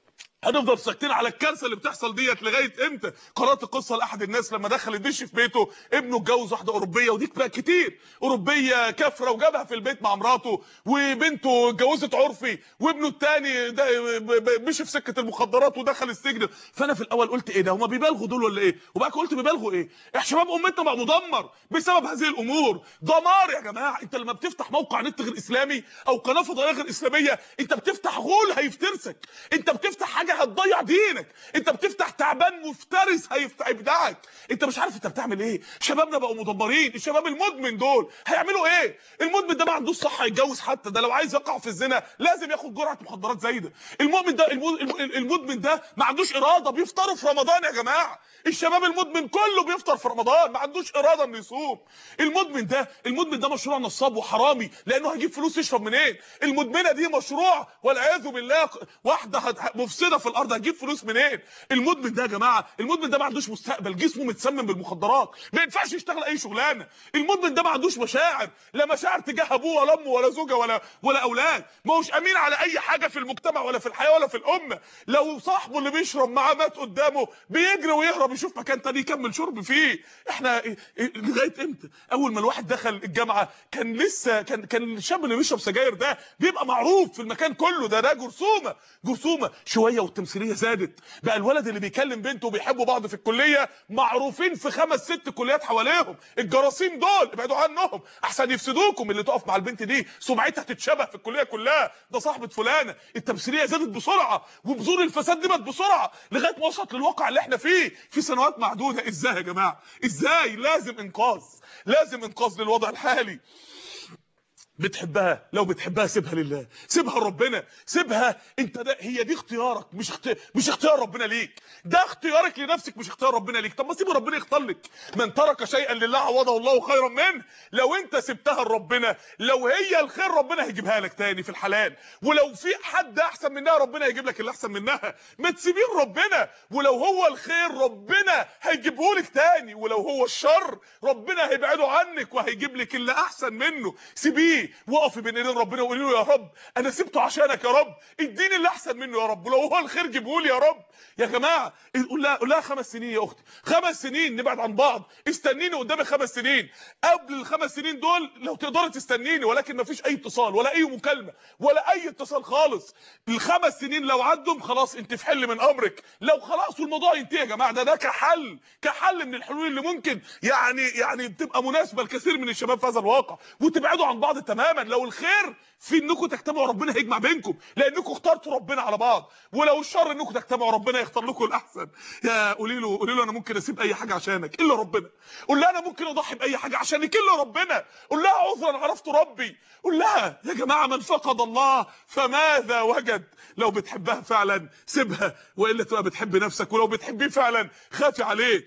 هنفضل ساكتين على الكارثه اللي بتحصل ديت لغايه امتى؟ قرات القصه لاحد الناس لما دخل الدش في بيته، ابنه اتجوز واحده اوروبيه، ودي بقى كتير، اوروبيه كافره وجابها في البيت مع مراته، وبنته اتجوزت عرفي، وابنه الثاني مشي في سكه المخدرات ودخل السجن. فانا في الاول قلت ايه ده، هما بيبالغوا دول ولا ايه؟ وبعد كده قلت بيبالغوا ايه؟ احنا شباب امتنا بقى مدمر بسبب هذه الامور، دمار يا جماعه. انت لما بتفتح موقع نت غير اسلامي او قناه فضائيه غير اسلاميه، انت بتفتح غول هيفترسك، انت بتفتح حاجه هتضيع دينك، انت بتفتح تعبان مفترس هيفتح ابداعك، انت مش عارف انت بتعمل ايه. شبابنا بقوا مدمرين. الشباب المدمن دول هيعملوا ايه؟ المدمن ده ما عندوش صحه يتجوز، حتى ده لو عايز يقع في الزنا لازم ياخد جرعه مخدرات زايده. المؤمن ده المدمن ده ما عندوش اراده، بيفطروا في رمضان يا جماعه. الشباب المدمن كله بيفطر في رمضان، ما عندوش اراده انه يصوم. المدمن ده المدمن ده مشروع نصاب وحرامي، لانه هيجيب فلوس يشرب منين؟ المدمنه دي مشروع والعياذ بالله واحده مفسده في الارض، هتجيب فلوس منين؟ المدمن ده يا جماعه، المدمن ده ما عندوش مستقبل، جسمه متسمم بالمخدرات، ما ينفعش يشتغل اي شغلانه. المدمن ده ما عندوش مشاعر، لا مشاعر تجاه ابوه ولا امه ولا زوجه ولا ولا اولاد، ما هوش امين على اي حاجه في المجتمع ولا في الحياه ولا في الامه. لو صاحبه اللي بيشرب معاه مات قدامه بيجري ويهرب يشوف مكان تاني يكمل شرب فيه. احنا لغايه امتى؟ اول ما الواحد دخل الجامعه كان لسه كان كان الشاب اللي بيشرب سجاير ده بيبقى معروف في المكان كله، ده ده جرثومه جرثومه. شويه والتمثيليه زادت، بقى الولد اللي بيكلم بنته وبيحبوا بعض في الكليه معروفين في خمس ست كليات حواليهم. الجراثيم دول ابعدوا عنهم احسن يفسدوكم. اللي تقف مع البنت دي سمعتها تتشبه في الكليه كلها، ده صاحبه فلانه. التمثيليه زادت بسرعه، وبذور الفساد دي بسرعه لغايه ما وصلت للواقع اللي احنا فيه في سنوات معدوده. ازاي يا جماعه؟ ازاي؟ لازم انقاذ، لازم انقاذ للوضع الحالي. بتحبها، لو بتحبها سيبها لله، سيبها لربنا، سيبها. انت ده هي دي اختيارك، مش اخت... مش اختيار ربنا ليك، ده اختيارك لنفسك مش اختيار ربنا ليك. طب ما سيب ربنا يختار لك. من ترك شيئا لله عوضه الله خيرا منه. لو انت سبتها لربنا، لو هي الخير ربنا هيجيبها لك تاني في الحلال، ولو في حد احسن منها ربنا هيجيب لك اللي احسن منها. ما تسيبين ربنا، ولو هو الخير ربنا هيجيبه لك تاني، ولو هو الشر ربنا هيبعده عنك وهيجيب لك اللي احسن منه. سيبيه، وقفي بين ايدين ربنا وقولي له يا رب انا سبته عشانك يا رب، اديني اللي احسن منه يا رب، ولو هو الخير جيبه لي يا رب. يا جماعه قول لها قول لها خمس سنين يا اختي، خمس سنين نبعد عن بعض، استنيني قدامي خمس سنين. قبل الخمس سنين دول لو تقدري تستنيني، ولكن مفيش اي اتصال ولا اي مكالمه ولا اي اتصال خالص. الخمس سنين لو عدوا خلاص انت في حل من امرك، لو خلاص والموضوع ينتهي يا جماعه. ده ده كحل كحل من الحلول اللي ممكن يعني يعني بتبقى مناسبه لكثير من الشباب في هذا الواقع، وتبعدوا عن بعض تماما. لو الخير في انكم تجتمعوا ربنا هيجمع بينكم، لانكم اخترتوا ربنا على بعض، ولو الشر انكم تجتمعوا ربنا يختار لكم الاحسن. يا قولي له قولي له انا ممكن اسيب اي حاجه عشانك الا ربنا. قول لها انا ممكن اضحي باي حاجه عشانك الا ربنا. قول لها عذرا عرفت ربي. قول لها يا جماعه من فقد الله فماذا وجد. لو بتحبها فعلا سيبها، والا تبقى بتحب نفسك، ولو بتحبيه فعلا خافي عليه.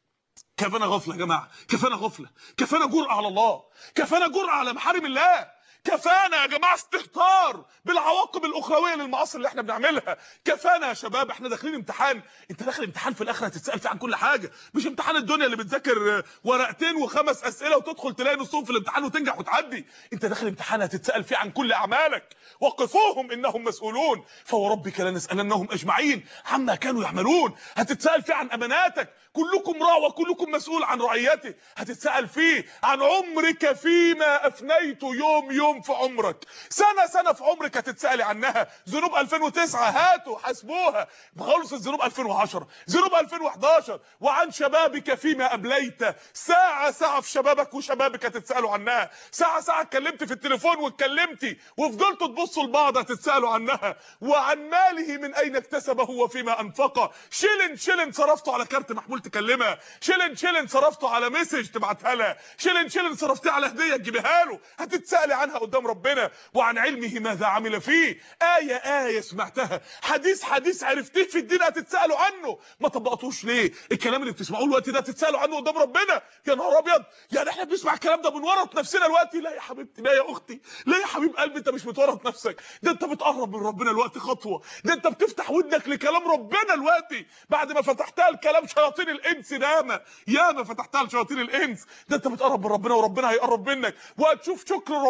كفانا غفله يا جماعه، كفانا غفله، كفانا جرأه على الله، كفانا جرأه على محارم الله، كفانا يا جماعه استهتار بالعواقب الاخرويه للمعاصي اللي احنا بنعملها. كفانا يا شباب. احنا داخلين امتحان، انت داخل امتحان في الاخره هتتسال فيه عن كل حاجه، مش امتحان الدنيا اللي بتذاكر ورقتين وخمس اسئله وتدخل تلاقي نصهم في الامتحان وتنجح وتعدي. انت داخل امتحان هتتسال فيه عن كل اعمالك. وقفوهم انهم مسؤولون فوربك لنسالنهم اجمعين عما كانوا يعملون. هتتسال فيه عن اماناتك، كلكم راع وكلكم مسؤول عن رعيته. هتتسال فيه عن عمرك فيما افنيته، يوم يوم في عمرك، سنه سنه في عمرك هتتسالي عنها. ذنوب ألفين وتسعة هاتوا حاسبوها، خلصت ذنوب ألفين وعشرة، ذنوب ألفين وحداشر. وعن شبابك فيما ابليت، ساعه ساعه في شبابك وشبابك هتتسالوا عنها. ساعه ساعه اتكلمت في التليفون واتكلمتي وفضلتوا تبصوا لبعض هتتسالوا عنها. وعن ماله من اين اكتسبه وفيما انفقه. شيلن شيلن صرفته على كارت محمول تكلمها، شيلن شيلن صرفته على مسج تبعتها لها، شيلن شيلن صرفتيه على هديه تجيبها له، هتتسالي عنها قدام ربنا. وعن علمه ماذا عمل فيه، آية آية سمعتها، حديث حديث عرفتيه في الدين هتتسالوا عنه. ما طبقتوش ليه؟ الكلام اللي بتسمعوه الوقت ده هتتسالوا عنه قدام ربنا. يا نهار ابيض، يعني احنا بنسمع الكلام ده بنورط نفسنا الوقت؟ لا يا حبيبتي، لا يا اختي، لا يا حبيب قلبي، انت مش بتورط نفسك، ده انت بتقرب من ربنا الوقت خطوه، ده انت بتفتح ودنك لكلام ربنا الوقت. بعد ما فتحتها لكلام شياطين الانس ياما ياما فتحتها لشياطين الانس، ده انت بتقرب من ربنا وربنا هيقرب منك، وهتشوف شكر ربنا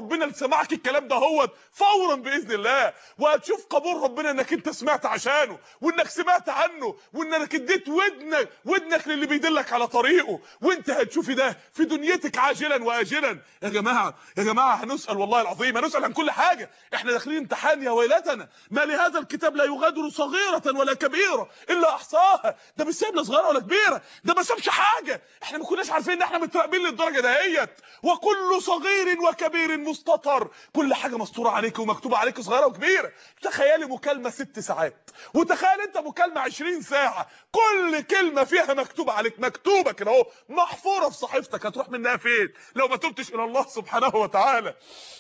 سماعك الكلام ده هو فورا باذن الله، وهتشوف قبول ربنا انك انت سمعت عشانه، وانك سمعت عنه، وانك اديت ودنك ودنك للي بيدلك على طريقه، وانت هتشوفي ده في دنيتك عاجلا واجلا. يا جماعه يا جماعه هنسال والله العظيم، هنسال عن كل حاجه. احنا داخلين امتحان يا ويلتنا، ما لهذا الكتاب لا يغادر صغيره ولا كبيره الا احصاها. ده مش سايبنا صغيره ولا كبيره، ده ما سابش حاجه. احنا ما كناش عارفين ان احنا متراقبين للدرجه دهيت. وكل صغير وكبير مستطر، كل حاجه مسطوره عليك ومكتوبه عليك صغيره وكبيره. تخيلي مكالمه ست ساعات، وتخيل انت مكالمه عشرين ساعه، كل كلمه فيها مكتوبه عليك، مكتوبه كده اهو محفوره في صحيفتك. هتروح منها فين لو ما تبتش الى الله سبحانه وتعالى؟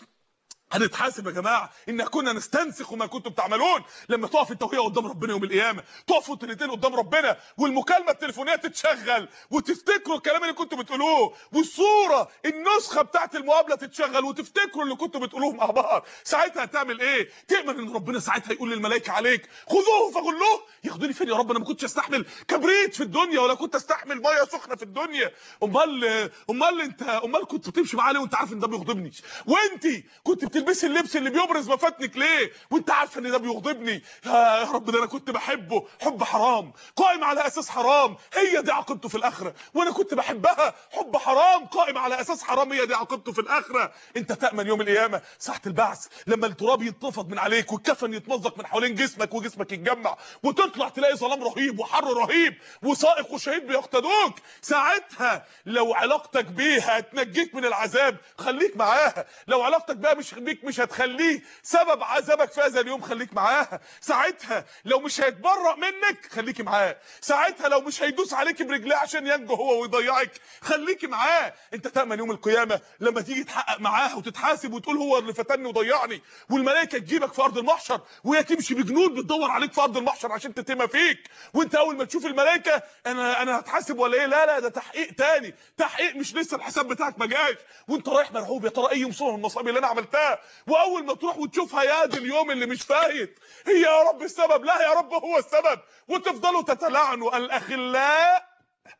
هنتحاسب يا جماعه ان كنا نستنسخ ما كنتم تعملون. لما تقف انت وهي قدام ربنا يوم القيامه، تقفوا انتوا الاثنين قدام ربنا، والمكالمه التليفونيه تتشغل وتفتكروا الكلام اللي كنتوا بتقولوه، والصوره النسخه بتاعت المقابله تتشغل وتفتكروا اللي كنتوا بتقولوه مع بعض. ساعتها هتعمل ايه؟ تامن ان ربنا ساعتها يقول للملائكه عليك خذوه فغلوه. ياخدوني فين يا رب؟ انا ما كنتش استحمل كبريت في الدنيا، ولا كنت استحمل ميه سخنه في الدنيا. امال امال انت امال كنت بتمشي معاه ليه وانت عارف ان ده بيغضبني؟ وانت كنت بتلبسي اللبس اللي بيبرز مفاتنك ليه وانت عارفه ان ده بيغضبني؟ يا رب ده انا كنت بحبه حب حرام قائم على اساس حرام، هي دي عاقبته في الاخره. وانا كنت بحبها حب حرام قائم على اساس حرام، هي دي عاقبته في الاخره. انت تامن يوم القيامه ساعه البعث لما التراب يتنفض من عليك والكفن يتمزق من حوالين جسمك وجسمك يتجمع، وتطلع تلاقي ظلام رهيب وحر رهيب وسائق وشهيد بيقتدوك. ساعتها لو علاقتك بيها هتنجيك من العذاب خليك معاها، لو علاقتك بيها مش بيك مش هتخليه سبب عذابك في هذا اليوم خليك معاها. ساعتها لو مش هيتبرأ منك خليكي معاه، ساعتها لو مش هيدوس عليك برجليه عشان ينجو هو ويضيعك خليكي معاه. انت تأمن يوم القيامه لما تيجي تحقق معاها وتتحاسب وتقول هو اللي فتني وضيعني، والملائكه تجيبك في ارض المحشر وهي تمشي بجنود بتدور عليك في ارض المحشر عشان تتم فيك، وانت اول ما تشوف الملائكه انا انا هتحاسب ولا ايه؟ لا لا ده تحقيق تاني، تحقيق مش لسه الحساب بتاعك ما جاش، وانت رايح مرعوب يا ترى ايه مصيبه من المصائب اللي انا عملتها. واول ما تروح وتشوفها يا دي اليوم اللي مش فايت، هي يا رب السبب؟ لا يا رب هو السبب. وتفضلوا تتلعنوا الاخلاء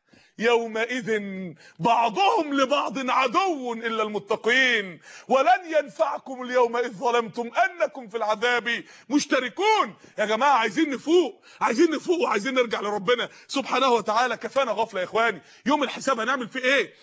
يومئذ بعضهم لبعض عدو الا المتقين ولن ينفعكم اليوم اذ ظلمتم انكم في العذاب مشتركون. يا جماعه عايزين نفوق، عايزين نفوق وعايزين نرجع لربنا سبحانه وتعالى. كفانا غفله يا اخواني. يوم الحساب هنعمل فيه ايه؟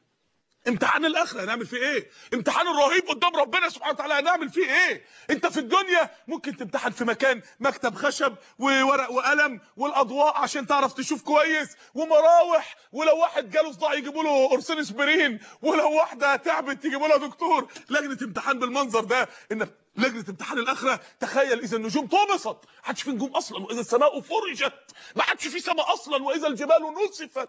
امتحان الاخره هنعمل فيه ايه؟ امتحان الرهيب قدام ربنا سبحانه وتعالى هنعمل فيه ايه؟ انت في الدنيا ممكن تمتحن في مكان مكتب خشب وورق وقلم والاضواء عشان تعرف تشوف كويس ومراوح، ولو واحد جاله صداع يجيبوا له قرصين اسبرين، ولو واحده تعبت يجيبوا لها دكتور. لجنه امتحان بالمنظر ده. ان لجنه امتحان الاخره تخيل اذا النجوم طمست، ما عادش في نجوم اصلا، واذا السماء فرجت ما عادش في سماء اصلا، واذا الجبال نسفت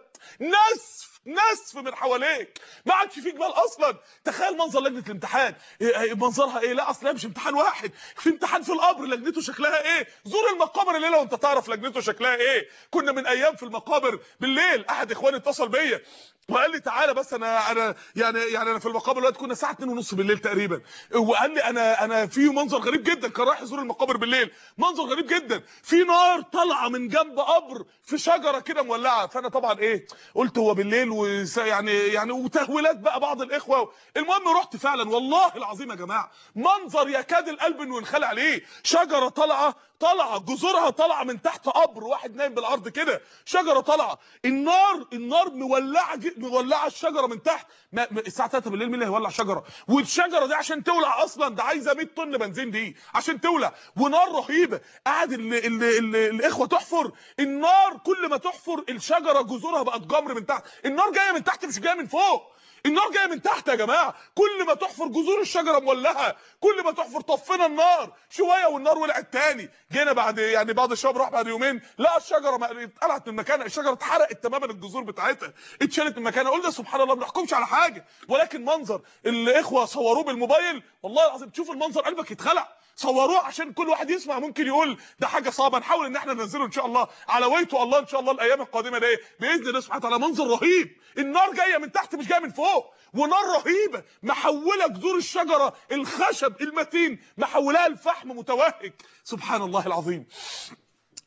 نسف نسف من حواليك ما عادش في جبال اصلا. تخيل منظر لجنه الامتحان منظرها ايه؟ لا اصلا مش امتحان واحد، في امتحان في القبر لجنته شكلها ايه؟ زور المقابر الليله وانت تعرف لجنته شكلها ايه. كنا من ايام في المقابر بالليل، احد اخواني اتصل بيا وقال لي تعالى بس انا انا يعني يعني انا في المقابر دلوقتي كنا الساعه اتنين ونص بالليل تقريبا، وقال لي انا انا في منظر غريب جدا. كان رايح يزور المقابر بالليل، منظر غريب جدا، في نار طالعه من جنب قبر في شجره كده مولعه. فانا طبعا ايه قلت هو بالليل ويعني يعني وتهويلات بقى بعض الاخوه. المهم رحت فعلا والله العظيم يا جماعه منظر يكاد القلب انه ينخلع عليه. شجره طالعه طالعه جذورها طالعه من تحت قبر واحد نايم بالارض كده، شجره طالعه، النار النار مولعه مولعه الشجره من تحت. ما الساعه تلاتة بالليل مين اللي هيولع شجره؟ والشجره دي عشان تولع اصلا ده عايزه مية طن بنزين دي عشان تولع، ونار رهيبه. قاعد ال ال ال الاخوه تحفر النار، كل ما تحفر الشجره جذورها بقت جمر من تحت. النار جايه من تحت مش جايه من فوق، النار جايه من تحت يا جماعه. كل ما تحفر جذور الشجره مولعه، كل ما تحفر طفينا النار شويه والنار ولعت تاني. جينا بعد يعني بعد الشهر راح بعد يومين لا الشجره اتقلعت من مكانها، الشجره اتحرقت تماما، الجذور بتاعتها اتشالت من مكانها. قلنا سبحان الله ما بنحكمش على حاجه، ولكن منظر الاخوه صوروه بالموبايل والله العظيم تشوف المنظر قلبك يتخلع. صوروه عشان كل واحد يسمع، ممكن يقول ده حاجه صعبه. نحاول ان احنا ننزله ان شاء الله على ويته الله ان شاء الله الايام القادمه دي باذن الله سبحانه وتعالى. منظر رهيب، النار جايه من تحت مش جايه من فوق، ونار رهيبه محوله جذور الشجره الخشب المتين محولها لفحم متوهج. سبحان الله العظيم.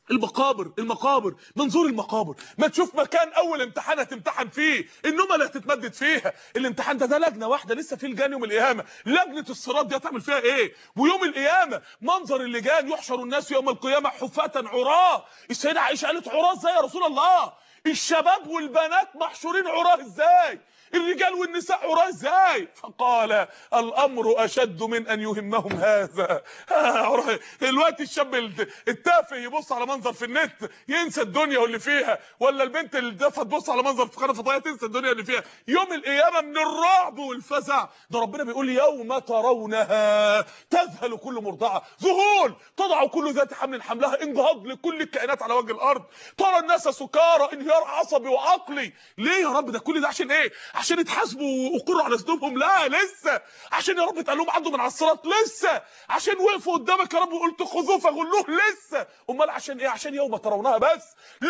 المقابر المقابر منظور المقابر، ما تشوف مكان اول امتحان هتمتحن فيه النومه اللي هتتمدد فيها. الامتحان ده ده لجنه واحده لسه في لجان يوم القيامه، لجنه الصراط دي هتعمل فيها ايه؟ ويوم القيامه منظر اللجان، يحشر الناس يوم القيامه حفاة عراه. السيده عائشه قالت عراه ازاي يا رسول الله؟ الشباب والبنات محشورين عراه ازاي؟ الرجال والنساء عراه ازاي؟ فقال الامر اشد من ان يهمهم هذا. دلوقتي الشاب التافه يبص على منظر في النت ينسى الدنيا واللي فيها، ولا البنت اللي دافه تبص على منظر في قناه فضائيه تنسى الدنيا اللي فيها. يوم القيامه من الرعب والفزع ده ربنا بيقول يوم ترونها تذهل كل مرضعه، ذهول، تضع كل ذات حمل حملها، انقهاض لكل الكائنات على وجه الارض، ترى الناس سكارى، انهيار عصبي وعقلي. ليه يا رب ده كل ده عشان ايه؟ عشان يتحاسبوا ويقروا على ذنوبهم؟ لا لسه. عشان يا رب اتقال لهم عدوا من على الصراط؟ لسه. عشان وقفوا قدامك يا رب وقلت خذوه فغلوه؟ لسه. امال عشان ايه؟ عشان يوم ترونها بس،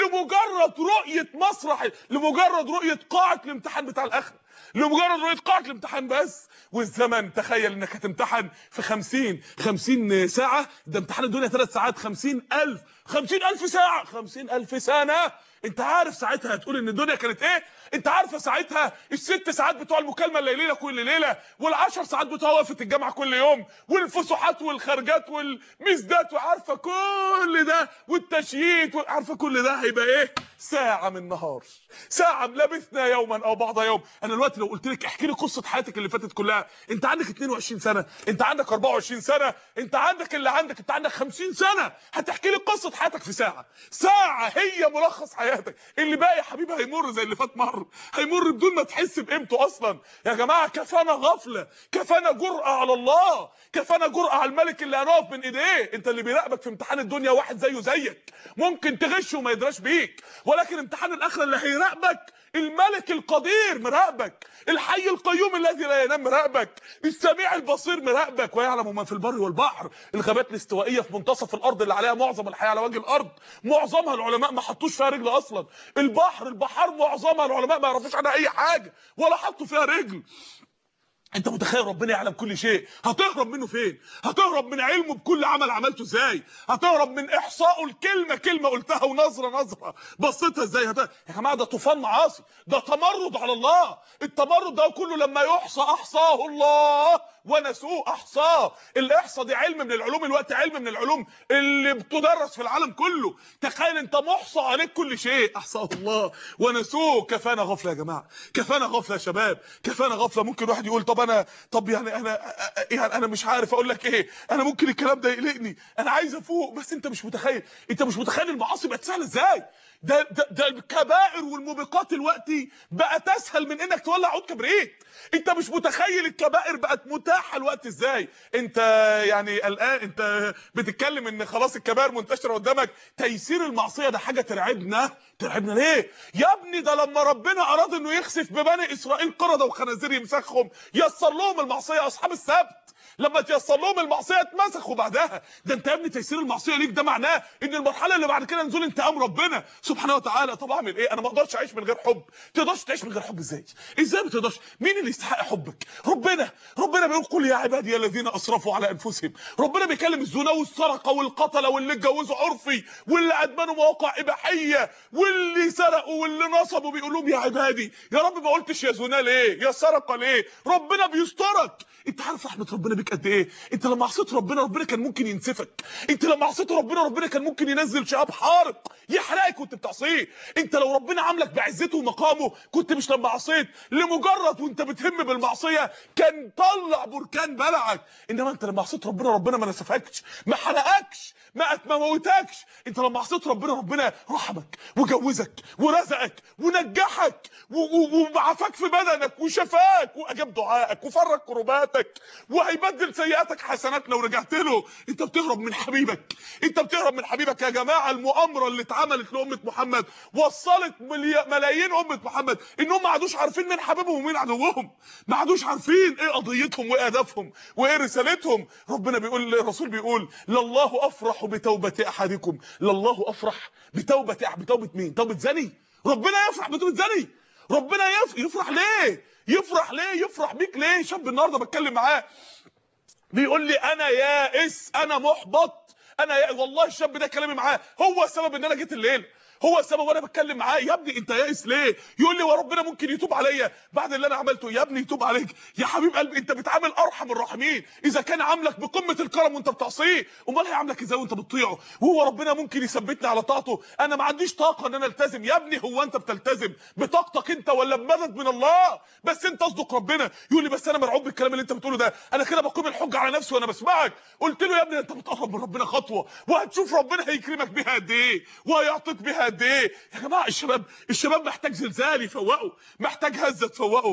لمجرد رؤيه مسرح، لمجرد رؤيه قاعه الامتحان بتاع الاخره، لمجرد رؤيه قاعه الامتحان بس. والزمن تخيل انك هتمتحن في خمسين خمسين ساعه، ده امتحان الدنيا ثلاث ساعات، خمسين ألف خمسين ألف ساعه، خمسين ألف سنه. انت عارف ساعتها هتقول ان الدنيا كانت ايه؟ انت عارفه ساعتها الست ساعات بتوع المكالمه الليليه كل ليله، والعشر ساعات بتوع وقفه الجامعه كل يوم، والفسحات والخرجات والمزدات، وعارفه كل ده، والتشييت، وعارفه كل ده هيبقى ايه؟ ساعه من نهار، ساعه لبثنا يوما او بعض يوم. انا دلوقتي لو قلت لك احكي لي قصه حياتك اللي فاتت كلها، انت عندك اتنين وعشرين سنه، انت عندك أربعة وعشرين سنه، انت عندك اللي عندك، انت عندك خمسين سنه، هتحكي لي قصه حياتك في ساعه. ساعه هي ملخص حياتك. اللي باقي يا حبيبي هيمر زي اللي فات مر، هيمر بدون ما تحس بقيمته اصلا. يا جماعه كفانا غفله، كفانا جرأه على الله، كفانا جرأه على الملك اللي هنقف من ايديه. انت اللي بيراقبك في امتحان الدنيا واحد زيه زيك، ممكن تغش وما يدراش بيك، ولكن امتحان الاخره اللي هيراقبك الملك القدير مراقبك، الحي القيوم الذي لا ينام مراقبك، السميع البصير مراقبك، ويعلم ما في البر والبحر. الغابات الاستوائيه في منتصف الارض اللي عليها معظم الحياه على وجه الارض، معظمها العلماء ما حطوش فيها رجل اصلا. البحر البحار معظمها العلماء ما يعرفوش عنها اي حاجه ولا حطوا فيها رجل. انت متخيل ربنا يعلم كل شيء؟ هتهرب منه فين؟ هتهرب من علمه بكل عمل عملته ازاي؟ هتهرب من احصائه الكلمه كلمه قلتها ونظره نظره بصيتها ازاي؟ هت... يا جماعه ده طوفان معاصي، ده تمرد على الله. التمرد ده كله لما يحصى احصاه الله ونسوه احصاه. الاحصاء دي علم من العلوم، الوقت علم من العلوم اللي بتدرس في العالم كله. تخيل انت محصى عليك كل شيء، احصاه الله ونسوه. كفانا غفله يا جماعه، كفانا غفله يا شباب، كفانا غفله. ممكن واحد يقول طب انا طب يعني انا يعني انا مش عارف اقول لك ايه، انا ممكن الكلام ده يقلقني، انا عايز افوق. بس انت مش متخيل، انت مش متخيل المعاصي بقت سهله ازاي. ده ده ده الكبائر والموبقات دلوقتي بقت اسهل من انك تولع عود كبريت. انت مش متخيل الكبائر بقت متاحه الوقت ازاي. انت يعني الان انت بتتكلم ان خلاص الكبائر منتشره قدامك. تيسير المعصيه ده حاجه ترعبنا. ترعبنا ليه يا ابني؟ ده لما ربنا اراد انه يخسف ببني اسرائيل قرده وخنازير يمسخهم، يسر لهم المعصيه. اصحاب السبت لما تيسر لهم المعصيه اتمسخوا بعدها. ده انت يا ابني تيسير المعصيه ليك ده معناه ان المرحله اللي بعد كده نزول انتقام ربنا سبحانه وتعالى. طب اعمل ايه؟ انا ما اقدرش اعيش من غير حب. تقدرش تعيش من غير حب ازاي؟ ازاي ما تقدرش؟ مين اللي يستحق حبك؟ ربنا. ربنا بيقول قل يا عبادي الذين اسرفوا على انفسهم. ربنا بيكلم الزنا والسرقه والقتله واللي اتجوزوا عرفي واللي ادمنوا مواقع اباحيه واللي سرقوا واللي نصبوا، بيقول لهم يا عبادي. يا رب ما قلتش يا زنا ليه؟ يا سرقه ليه؟ ربنا بيسترك. انت عارف رحمه ربنا بيك قد ايه؟ انت لما عصيت ربنا ربنا كان ممكن ينسفك. انت لما عصيت ربنا ربنا كان ممكن ينزل شهاب حارق يحرقك وانت بتعصيه. انت لو ربنا عاملك بعزته ومقامه كنت مش لما عصيت لمجرد وانت بتهم بالمعصيه كان طلع بركان بلعك. انما انت لما عصيت ربنا ربنا ما نسفكش، ما حرقكش، ما موتكش. انت لما عصيت ربنا ربنا رحمك وجوزك ورزقك ونجحك وعافاك في بدنك وشفاك واجاب دعائك وفرج كرباتك وهيبدل سيئاتك حسنات لو رجعت له. انت بتهرب من حبيبك، انت بتهرب من حبيبك. يا جماعه المؤامره اللي اتعملت لامه محمد وصلت ملايين امه محمد انهم ما عادوش عارفين مين حبيبهم ومين عدوهم، ما عادوش عارفين ايه قضيتهم وايه هدفهم وايه رسالتهم. ربنا بيقول، الرسول بيقول لله افرح بتوبه احدكم. لله افرح بتوبه أح... بتوبه مين؟ توبه زني؟ ربنا يفرح بتوبه زني؟ ربنا يف... يفرح ليه؟ يفرح ليه؟ يفرح بيك ليه؟ شاب النهارده بتكلم معاه بيقول لي انا يائس، انا محبط، انا والله الشاب ده كلامي معاه هو السبب ان انا جيت الليل، هو السبب وانا بتكلم معاه. يا ابني انت يائس ليه؟ يقول لي وربنا ممكن يتوب عليا بعد اللي انا عملته. يا ابني يتوب عليك يا حبيب قلبي، انت بتعامل ارحم الراحمين. اذا كان عاملك بقمه الكرم وانت بتعصيه، امال هيعاملك ازاي وانت بتطيعه؟ وهو ربنا ممكن يثبتني على طاعته؟ انا ما عنديش طاقه ان انا التزم. يا ابني هو انت بتلتزم بطاقتك انت ولا بمدد من الله؟ بس انت اصدق ربنا. يقول لي بس انا مرعوب بالكلام اللي انت بتقوله ده، انا كده بقوم الحجه على نفسي وانا بسمعك. قلت له يا ابني انت بتقرب من ربنا خطوه، وهتشوف ربنا هيكرمك بيها قد ايه وهيعطيك بيها قد ايه. يا جماعه الشباب الشباب محتاج زلزال يفوقه، محتاج هزه تفوقه.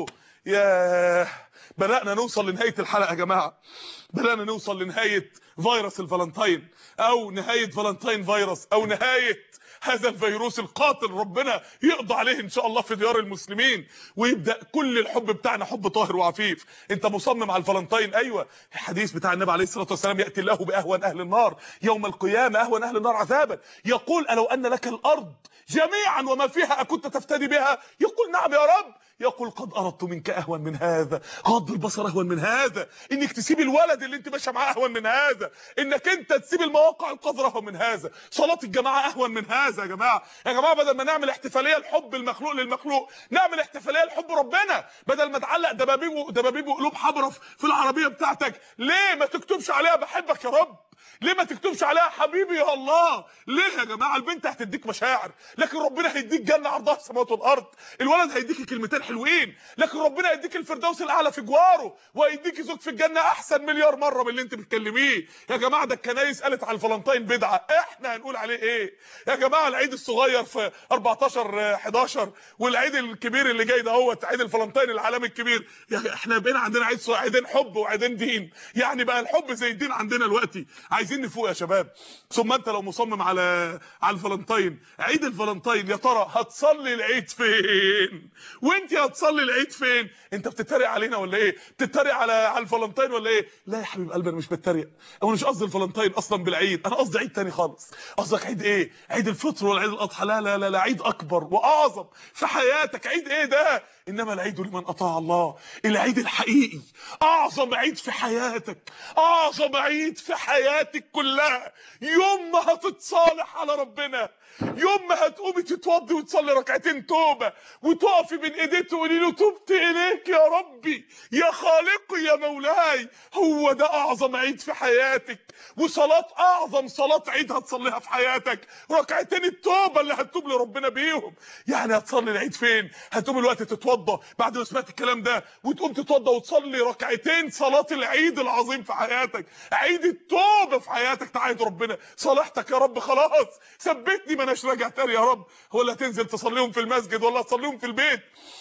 يا بدأنا نوصل لنهايه الحلقه يا جماعه، بدأنا نوصل لنهايه فيروس الفالنتين، او نهايه فالنتين فيروس، او نهايه هذا الفيروس القاتل. ربنا يقضي عليه ان شاء الله في ديار المسلمين، ويبدا كل الحب بتاعنا حب طاهر وعفيف. انت مصمم على الفالنتين؟ ايوه. الحديث بتاع النبي عليه الصلاه والسلام، ياتي الله باهون اهل النار يوم القيامه، اهون اهل النار عذابا، يقول الو ان لك الارض جميعا وما فيها اكنت تفتدي بها؟ يقول نعم يا رب. يقول قد اردت منك اهون من هذا، غض البصر اهون من هذا، انك تسيب الولد اللي انت ماشيه معاه اهون من هذا، انك انت تسيب المواقع القذره اهون من هذا، صلاه الجماعه اهون من هذا. يا جماعه يا جماعه بدل ما نعمل احتفاليه لحب المخلوق للمخلوق، نعمل احتفاليه لحب ربنا. بدل ما تعلق دبابيب دبابيب وقلوب حمراء في العربيه بتاعتك، ليه ما تكتبش عليها بحبك يا رب؟ ليه ما تكتبش عليها حبيبي يا الله؟ ليه يا جماعه؟ البنت هتديك مشاعر، لكن ربنا هيديك جنه عرضها السماوات والارض. الولد هيديك كلمتين حلوين، لكن ربنا هيديك الفردوس الاعلى في جواره، وهيديك زوج في الجنه احسن مليار مره من اللي انت بتكلميه. يا جماعه ده الكنايس قالت على الفالنتين بدعه، احنا هنقول عليه ايه؟ يا جماعه العيد الصغير في أربعتاشر حداشر، والعيد الكبير اللي جاي ده هو عيد الفالنتين العالمي الكبير. يا احنا بقينا عندنا عيد عيدين حب وعيدين دين، يعني بقى الحب زي الدين عندنا دلوقتي. عايزين نفوق يا شباب. ثم انت لو مصمم على على الفالنتين، عيد الفالنتين يا ترى هتصلي العيد فين؟ وانت هتصلي العيد فين؟ انت بتتريق علينا ولا ايه؟ بتتريق على على الفالنتين ولا ايه؟ لا يا حبيب قلبي انا مش بتريق، انا مش قصدي الفالنتين اصلا بالعيد، انا قصدي عيد تاني خالص. قصدك عيد ايه؟ عيد الفطر ولا عيد الاضحى؟ لا لا لا لا، عيد اكبر واعظم في حياتك. عيد ايه ده؟ انما العيد لمن اطاع الله. العيد الحقيقي اعظم عيد في حياتك، اعظم عيد في حياتك كلها، يوم ما هتتصالح على ربنا، يوم ما هتقومي تتوضي وتصلي ركعتين توبه وتقفي بين ايديه تقولي له تبت اليك يا ربي يا خالقي يا مولاي. هو ده اعظم عيد في حياتك، وصلاه اعظم صلاه عيد هتصليها في حياتك ركعتين التوبه اللي هتتوب لربنا بيهم. يعني هتصلي العيد فين؟ هتقوم الوقت تتوضى بعد ما سمعت الكلام ده، وتقوم تتوضى وتصلي ركعتين صلاه العيد العظيم في حياتك، عيد التوبه في حياتك. تعاهد ربنا صالحتك يا رب، خلاص ثبتني ما اناش راجع تاني يا رب. ولا تنزل تصليهم في المسجد ولا تصليهم في البيت.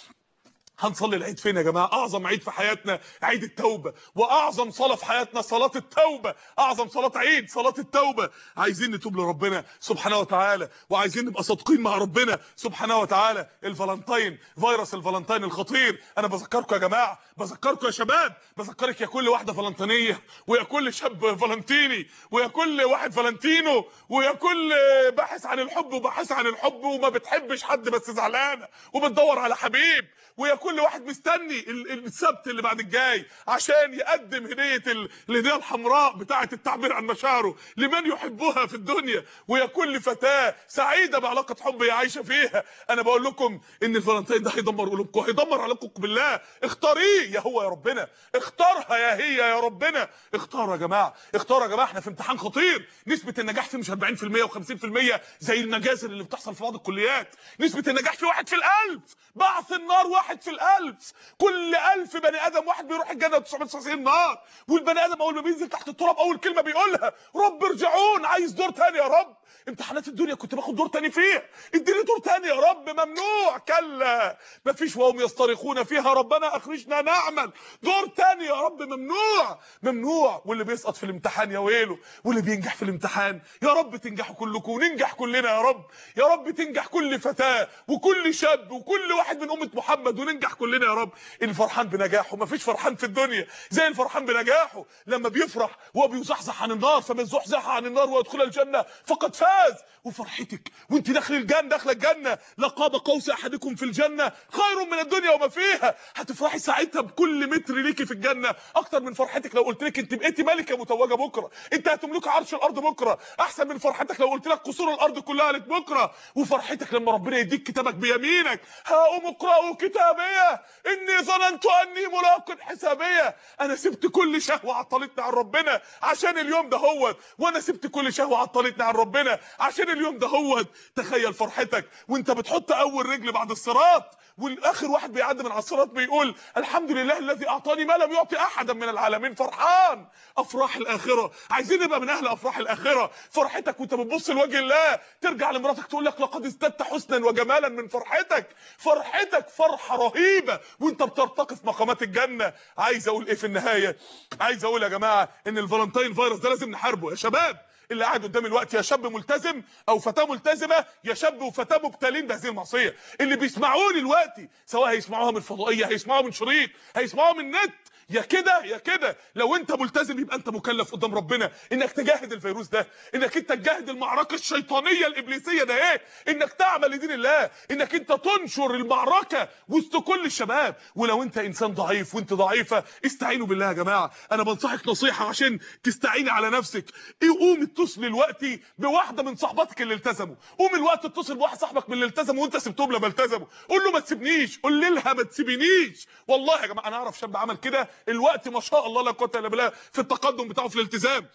هنصلي العيد فين يا جماعه؟ اعظم عيد في حياتنا عيد التوبه، واعظم صلاه في حياتنا صلاه التوبه، اعظم صلاه عيد صلاه التوبه. عايزين نتوب لربنا سبحانه وتعالى، وعايزين نبقى صادقين مع ربنا سبحانه وتعالى. الفالنتين، فيروس الفالنتين الخطير، انا بذكركم يا جماعه، بذكركم يا شباب، بذكرك يا كل واحده فالنتينيه، ويا كل شاب فالنتيني، ويا كل واحد فالنتينو، ويا كل باحث عن الحب وباحث عن الحب وما بتحبش حد بس زعلانه وبتدور على حبيب، ويا كل واحد مستني السبت اللي بعد الجاي عشان يقدم هديه الهديه الحمراء بتاعه التعبير عن مشاعره لمن يحبها في الدنيا، ويا كل فتاه سعيده بعلاقه حب هي عايشه فيها. انا بقول لكم ان الفالنتين ده هيدمر قلوبكم، هيدمر علاقتكم بالله. اختاريه يا هو يا ربنا، اختارها يا هي يا ربنا. اختاروا يا جماعه، اختاروا يا جماعه. احنا في امتحان خطير، نسبه النجاح فيه مش أربعين في المية وخمسين في المية زي المجازر اللي بتحصل في بعض الكليات. نسبه النجاح فيه واحد في الألف، بعث النار واحد في الألف. كل ألف بني آدم واحد بيروح الجنة وتسعمية وتسعين نار. والبني آدم أول ما بينزل تحت التراب أول كلمة بيقولها رب ارجعون، عايز دور تاني يا رب. امتحانات الدنيا كنت باخد دور تاني فيها، اديني دور تاني يا رب. ممنوع، كلا، مفيش. وهم يصطرخون فيها ربنا اخرجنا نعمل. دور تاني يا رب، ممنوع ممنوع. واللي بيسقط في الامتحان يا ويله، واللي بينجح في الامتحان يا رب تنجحوا كلكم وننجح كلنا يا رب. يا رب تنجح كل فتاة وكل شاب وكل واحد من أمة محمد وننجح كلنا يا رب. الفرحان بنجاحه، مفيش فرحان في الدنيا زي الفرحان بنجاحه. لما بيفرح وهو بيزحزح عن النار، فمن زحزح عن النار ويدخل الجنة فقد فاز. فاز. وفرحتك وانت داخل الجنه داخله الجنه، لقاب قوس احدكم في الجنه خير من الدنيا وما فيها. هتفرحي ساعتها بكل متر ليكي في الجنه اكتر من فرحتك لو قلت لك انت بقيتي ملكه متوجه بكره، انت هتملكي عرش الارض بكره، احسن من فرحتك لو قلت لك قصور الارض كلها لك بكره. وفرحتك لما ربنا يديك كتابك بيمينك، هاقوم اقرأوا كتابيه اني ظننت اني ملاق حسابيه. انا سبت كل شهوه عطلتني عن ربنا عشان اليوم ده هوت، وانا سبت كل شهوه عطلتني عن ربنا عشان اليوم ده هوت. تخيل فرحتك وانت بتحط اول رجل بعد الصراط، والاخر واحد بيعدي من على الصراط بيقول الحمد لله الذي اعطاني ما لم يعطي احدا من العالمين. فرحان. افراح الاخره، عايزين نبقى من اهل افراح الاخره. فرحتك وانت بتبص لوجه الله، ترجع لمراتك تقول لك لقد ازددت حسنا وجمالا من فرحتك. فرحتك فرحه رهيبه وانت بترتقي في مقامات الجنه. عايز اقول ايه في النهايه؟ عايز اقول يا جماعه ان الفالنتين فيروس ده لازم نحاربه يا شباب. اللي قاعد قدامي الوقت يا شاب ملتزم او فتاه ملتزمه، يا شاب وفتاه مبتلين بهذه المعصيه. اللي بيسمعوني دلوقتي سواء هيسمعوها من فضائيه، هيسمعوها من شريط، هيسمعوها من النت، يا كده يا كده لو انت ملتزم يبقى انت مكلف قدام ربنا انك تجاهد الفيروس ده، انك انت تجاهد المعركه الشيطانيه الابليسيه ده، ايه انك تعمل لدين الله، انك انت تنشر المعركه وسط كل الشباب. ولو انت انسان ضعيف وانت ضعيفه، استعينوا بالله يا جماعه. انا بنصحك نصيحه عشان تستعيني على نفسك. ايه، قوم اتصل دلوقتي بواحده من صحباتك اللي التزموا، قوم الوقت اتصل بواحد صاحبك من اللي التزموا وانت سبتهم لما التزموا، قول له ما تسيبنيش، قول لها ما تسيبنيش. والله يا جماعه انا اعرف شاب عمل كده الوقت ما شاء الله لا قوه الا بالله في التقدم بتاعه في الالتزام.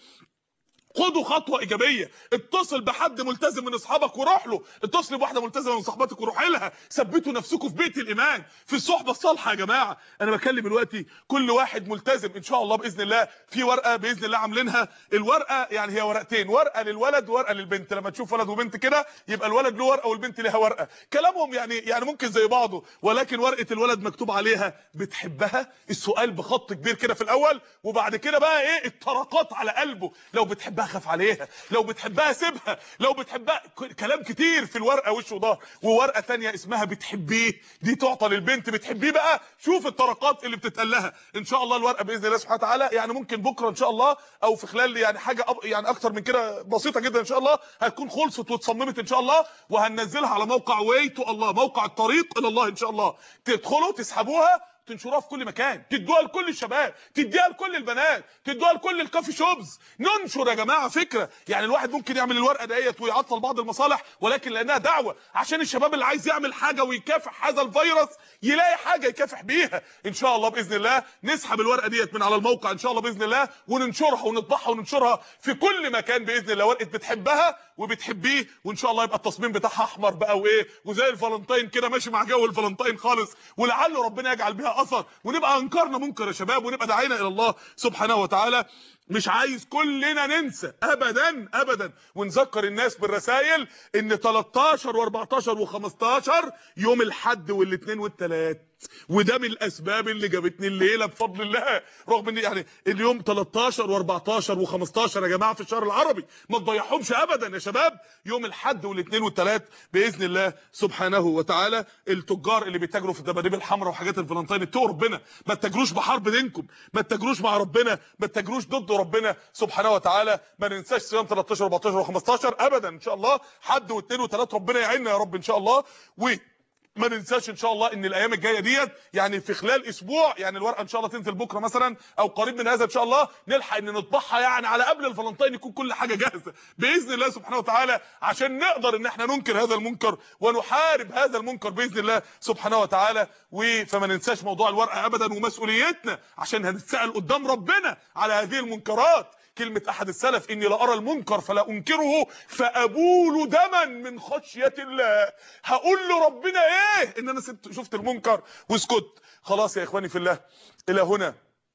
خدوا خطوه ايجابيه، اتصل بحد ملتزم من اصحابك وروح له، اتصل بواحده ملتزمه من صحباتك وروح لها. ثبتوا نفسكم في بيت الايمان، في الصحبه الصالحه يا جماعه. انا بكلم دلوقتي كل واحد ملتزم ان شاء الله باذن الله في ورقه باذن الله عاملينها. الورقه يعني هي ورقتين، ورقه للولد وورقه للبنت. لما تشوف ولد وبنت كده يبقى الولد له ورقه والبنت لها ورقه. كلامهم يعني يعني ممكن زي بعضه، ولكن ورقه الولد مكتوب عليها بتحبها، السؤال بخط كبير كده في الاول، وبعد كده بقى ايه الطرقات على قلبه. لو بتحبها خاف عليها، لو بتحبها سيبها، لو بتحبها كلام كتير في الورقه وش وظهر. وورقه ثانيه اسمها بتحبيه، دي تعطى للبنت. بتحبيه بقى شوف الطرقات اللي بتتقال لها. ان شاء الله الورقه باذن الله سبحانه وتعالى يعني ممكن بكره ان شاء الله او في خلال يعني حاجه أب... يعني اكتر من كده بسيطه جدا ان شاء الله هتكون خلصت واتصممت ان شاء الله، وهننزلها على موقع ويتو الله، موقع الطريق الى الله ان شاء الله. تدخلوا تسحبوها تنشروها في كل مكان، تدوها لكل الشباب، تديها لكل البنات، تدوها لكل الكافي شوبز. ننشر يا جماعه فكره. يعني الواحد ممكن يعمل الورقه ديت ويعطل بعض المصالح، ولكن لانها دعوه عشان الشباب اللي عايز يعمل حاجه ويكافح هذا الفيروس يلاقي حاجه يكافح بيها. ان شاء الله باذن الله نسحب الورقه ديت من على الموقع ان شاء الله باذن الله، وننشرها ونطبعها وننشرها في كل مكان باذن الله. ورقه بتحبها وبتحبيه، وان شاء الله يبقى التصميم بتاعها احمر بقى وايه وزي الفالنتين كده ماشي مع جو الفالنتين خالص، ولعل ربنا يجعل بها اثر ونبقى انكرنا منكر يا شباب، ونبقى دعينا الى الله سبحانه وتعالى. مش عايز كلنا ننسى ابدا ابدا، ونذكر الناس بالرسائل ان تلتاشر واربعتاشر وخمستاشر يوم الاحد والاثنين والثلاث، وده من الاسباب اللي جابتني الليله بفضل الله. رغم ان يعني اليوم تلتاشر واربعتاشر وخمستاشر يا جماعه في الشهر العربي ما تضيعهمش ابدا يا شباب. يوم الاحد والاثنين والثلاث باذن الله سبحانه وتعالى. التجار اللي بيتاجروا في الدباديب الحمراء وحاجات الفالنتين اتقوا ربنا، ما تتاجروش بحرب دينكم، ما تتاجروش مع ربنا، ما تتاجروش ضد ربنا سبحانه وتعالى. ما ننساش صيام تلتاشر واربعتاشر وخمستاشر ابدا ان شاء الله، حد واثنين وثلاث ربنا يعيننا يا رب ان شاء الله. و ما ننساش ان شاء الله ان الايام الجايه ديت يعني في خلال اسبوع، يعني الورقه ان شاء الله تنزل بكره مثلا او قريب من هذا ان شاء الله، نلحق ان نطبعها يعني على قبل الفالنتين يكون كل حاجه جاهزه باذن الله سبحانه وتعالى، عشان نقدر ان احنا ننكر هذا المنكر ونحارب هذا المنكر باذن الله سبحانه وتعالى. فما ننساش موضوع الورقه ابدا ومسؤوليتنا، عشان هنتسال قدام ربنا على هذه المنكرات. كلمة احد السلف اني لارى المنكر فلا انكره فابول دما من خشية الله. هقول له ربنا ايه ان انا شفت المنكر واسكت. خلاص يا اخواني في الله، الى هنا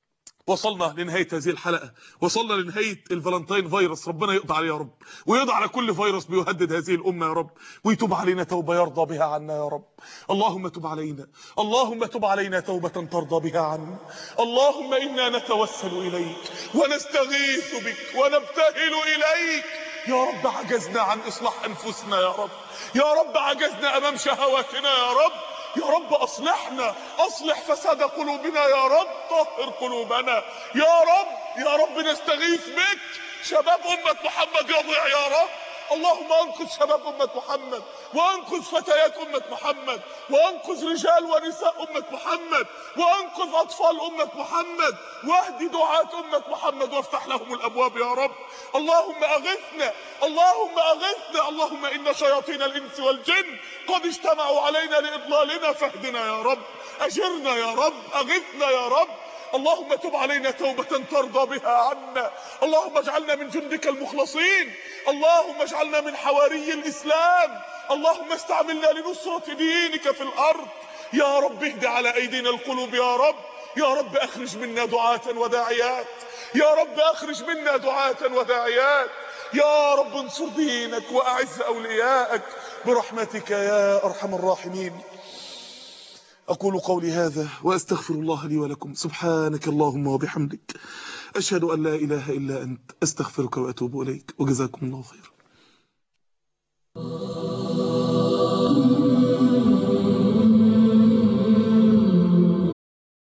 وصلنا لنهايه هذه الحلقه، وصلنا لنهايه الفالنتين فيروس. ربنا يقضي عليه يا رب، ويقضي على كل فيروس بيهدد هذه الامه يا رب، ويتوب علينا توبه يرضى بها عنا يا رب. اللهم تب علينا، اللهم تب علينا توبه ترضى بها عنا. اللهم انا نتوسل اليك ونستغيث بك ونبتهل اليك. يا رب عجزنا عن اصلاح انفسنا يا رب، يا رب عجزنا امام شهواتنا يا رب، يا رب اصلحنا، اصلح فساد قلوبنا يا رب، طهر قلوبنا يا رب، يا رب نستغيث بك. شباب امة محمد يضيع يا رب، اللهم انقذ شباب أمة محمد، وانقذ فتيات أمة محمد، وانقذ رجال ونساء أمة محمد، وانقذ أطفال أمة محمد، واهد دعاة أمة محمد وافتح لهم الأبواب يا رب. اللهم أغثنا، اللهم أغثنا، اللهم إن شياطين الإنس والجن قد اجتمعوا علينا لإضلالنا فاهدنا يا رب، أجرنا يا رب، أغثنا يا رب. اللهم تب علينا توبة ترضى بها عنا، اللهم اجعلنا من جندك المخلصين، اللهم اجعلنا من حواري الإسلام، اللهم استعملنا لنصرة دينك في الأرض يا رب. اهد على أيدينا القلوب يا رب، يا رب أخرج منا دعاة وداعيات، يا رب أخرج منا دعاة وداعيات، يا رب انصر دينك وأعز أولياءك برحمتك يا أرحم الراحمين. أقول قولي هذا وأستغفر الله لي ولكم. سبحانك اللهم وبحمدك، أشهد أن لا إله إلا أنت، أستغفرك وأتوب إليك، وجزاكم الله خيرا.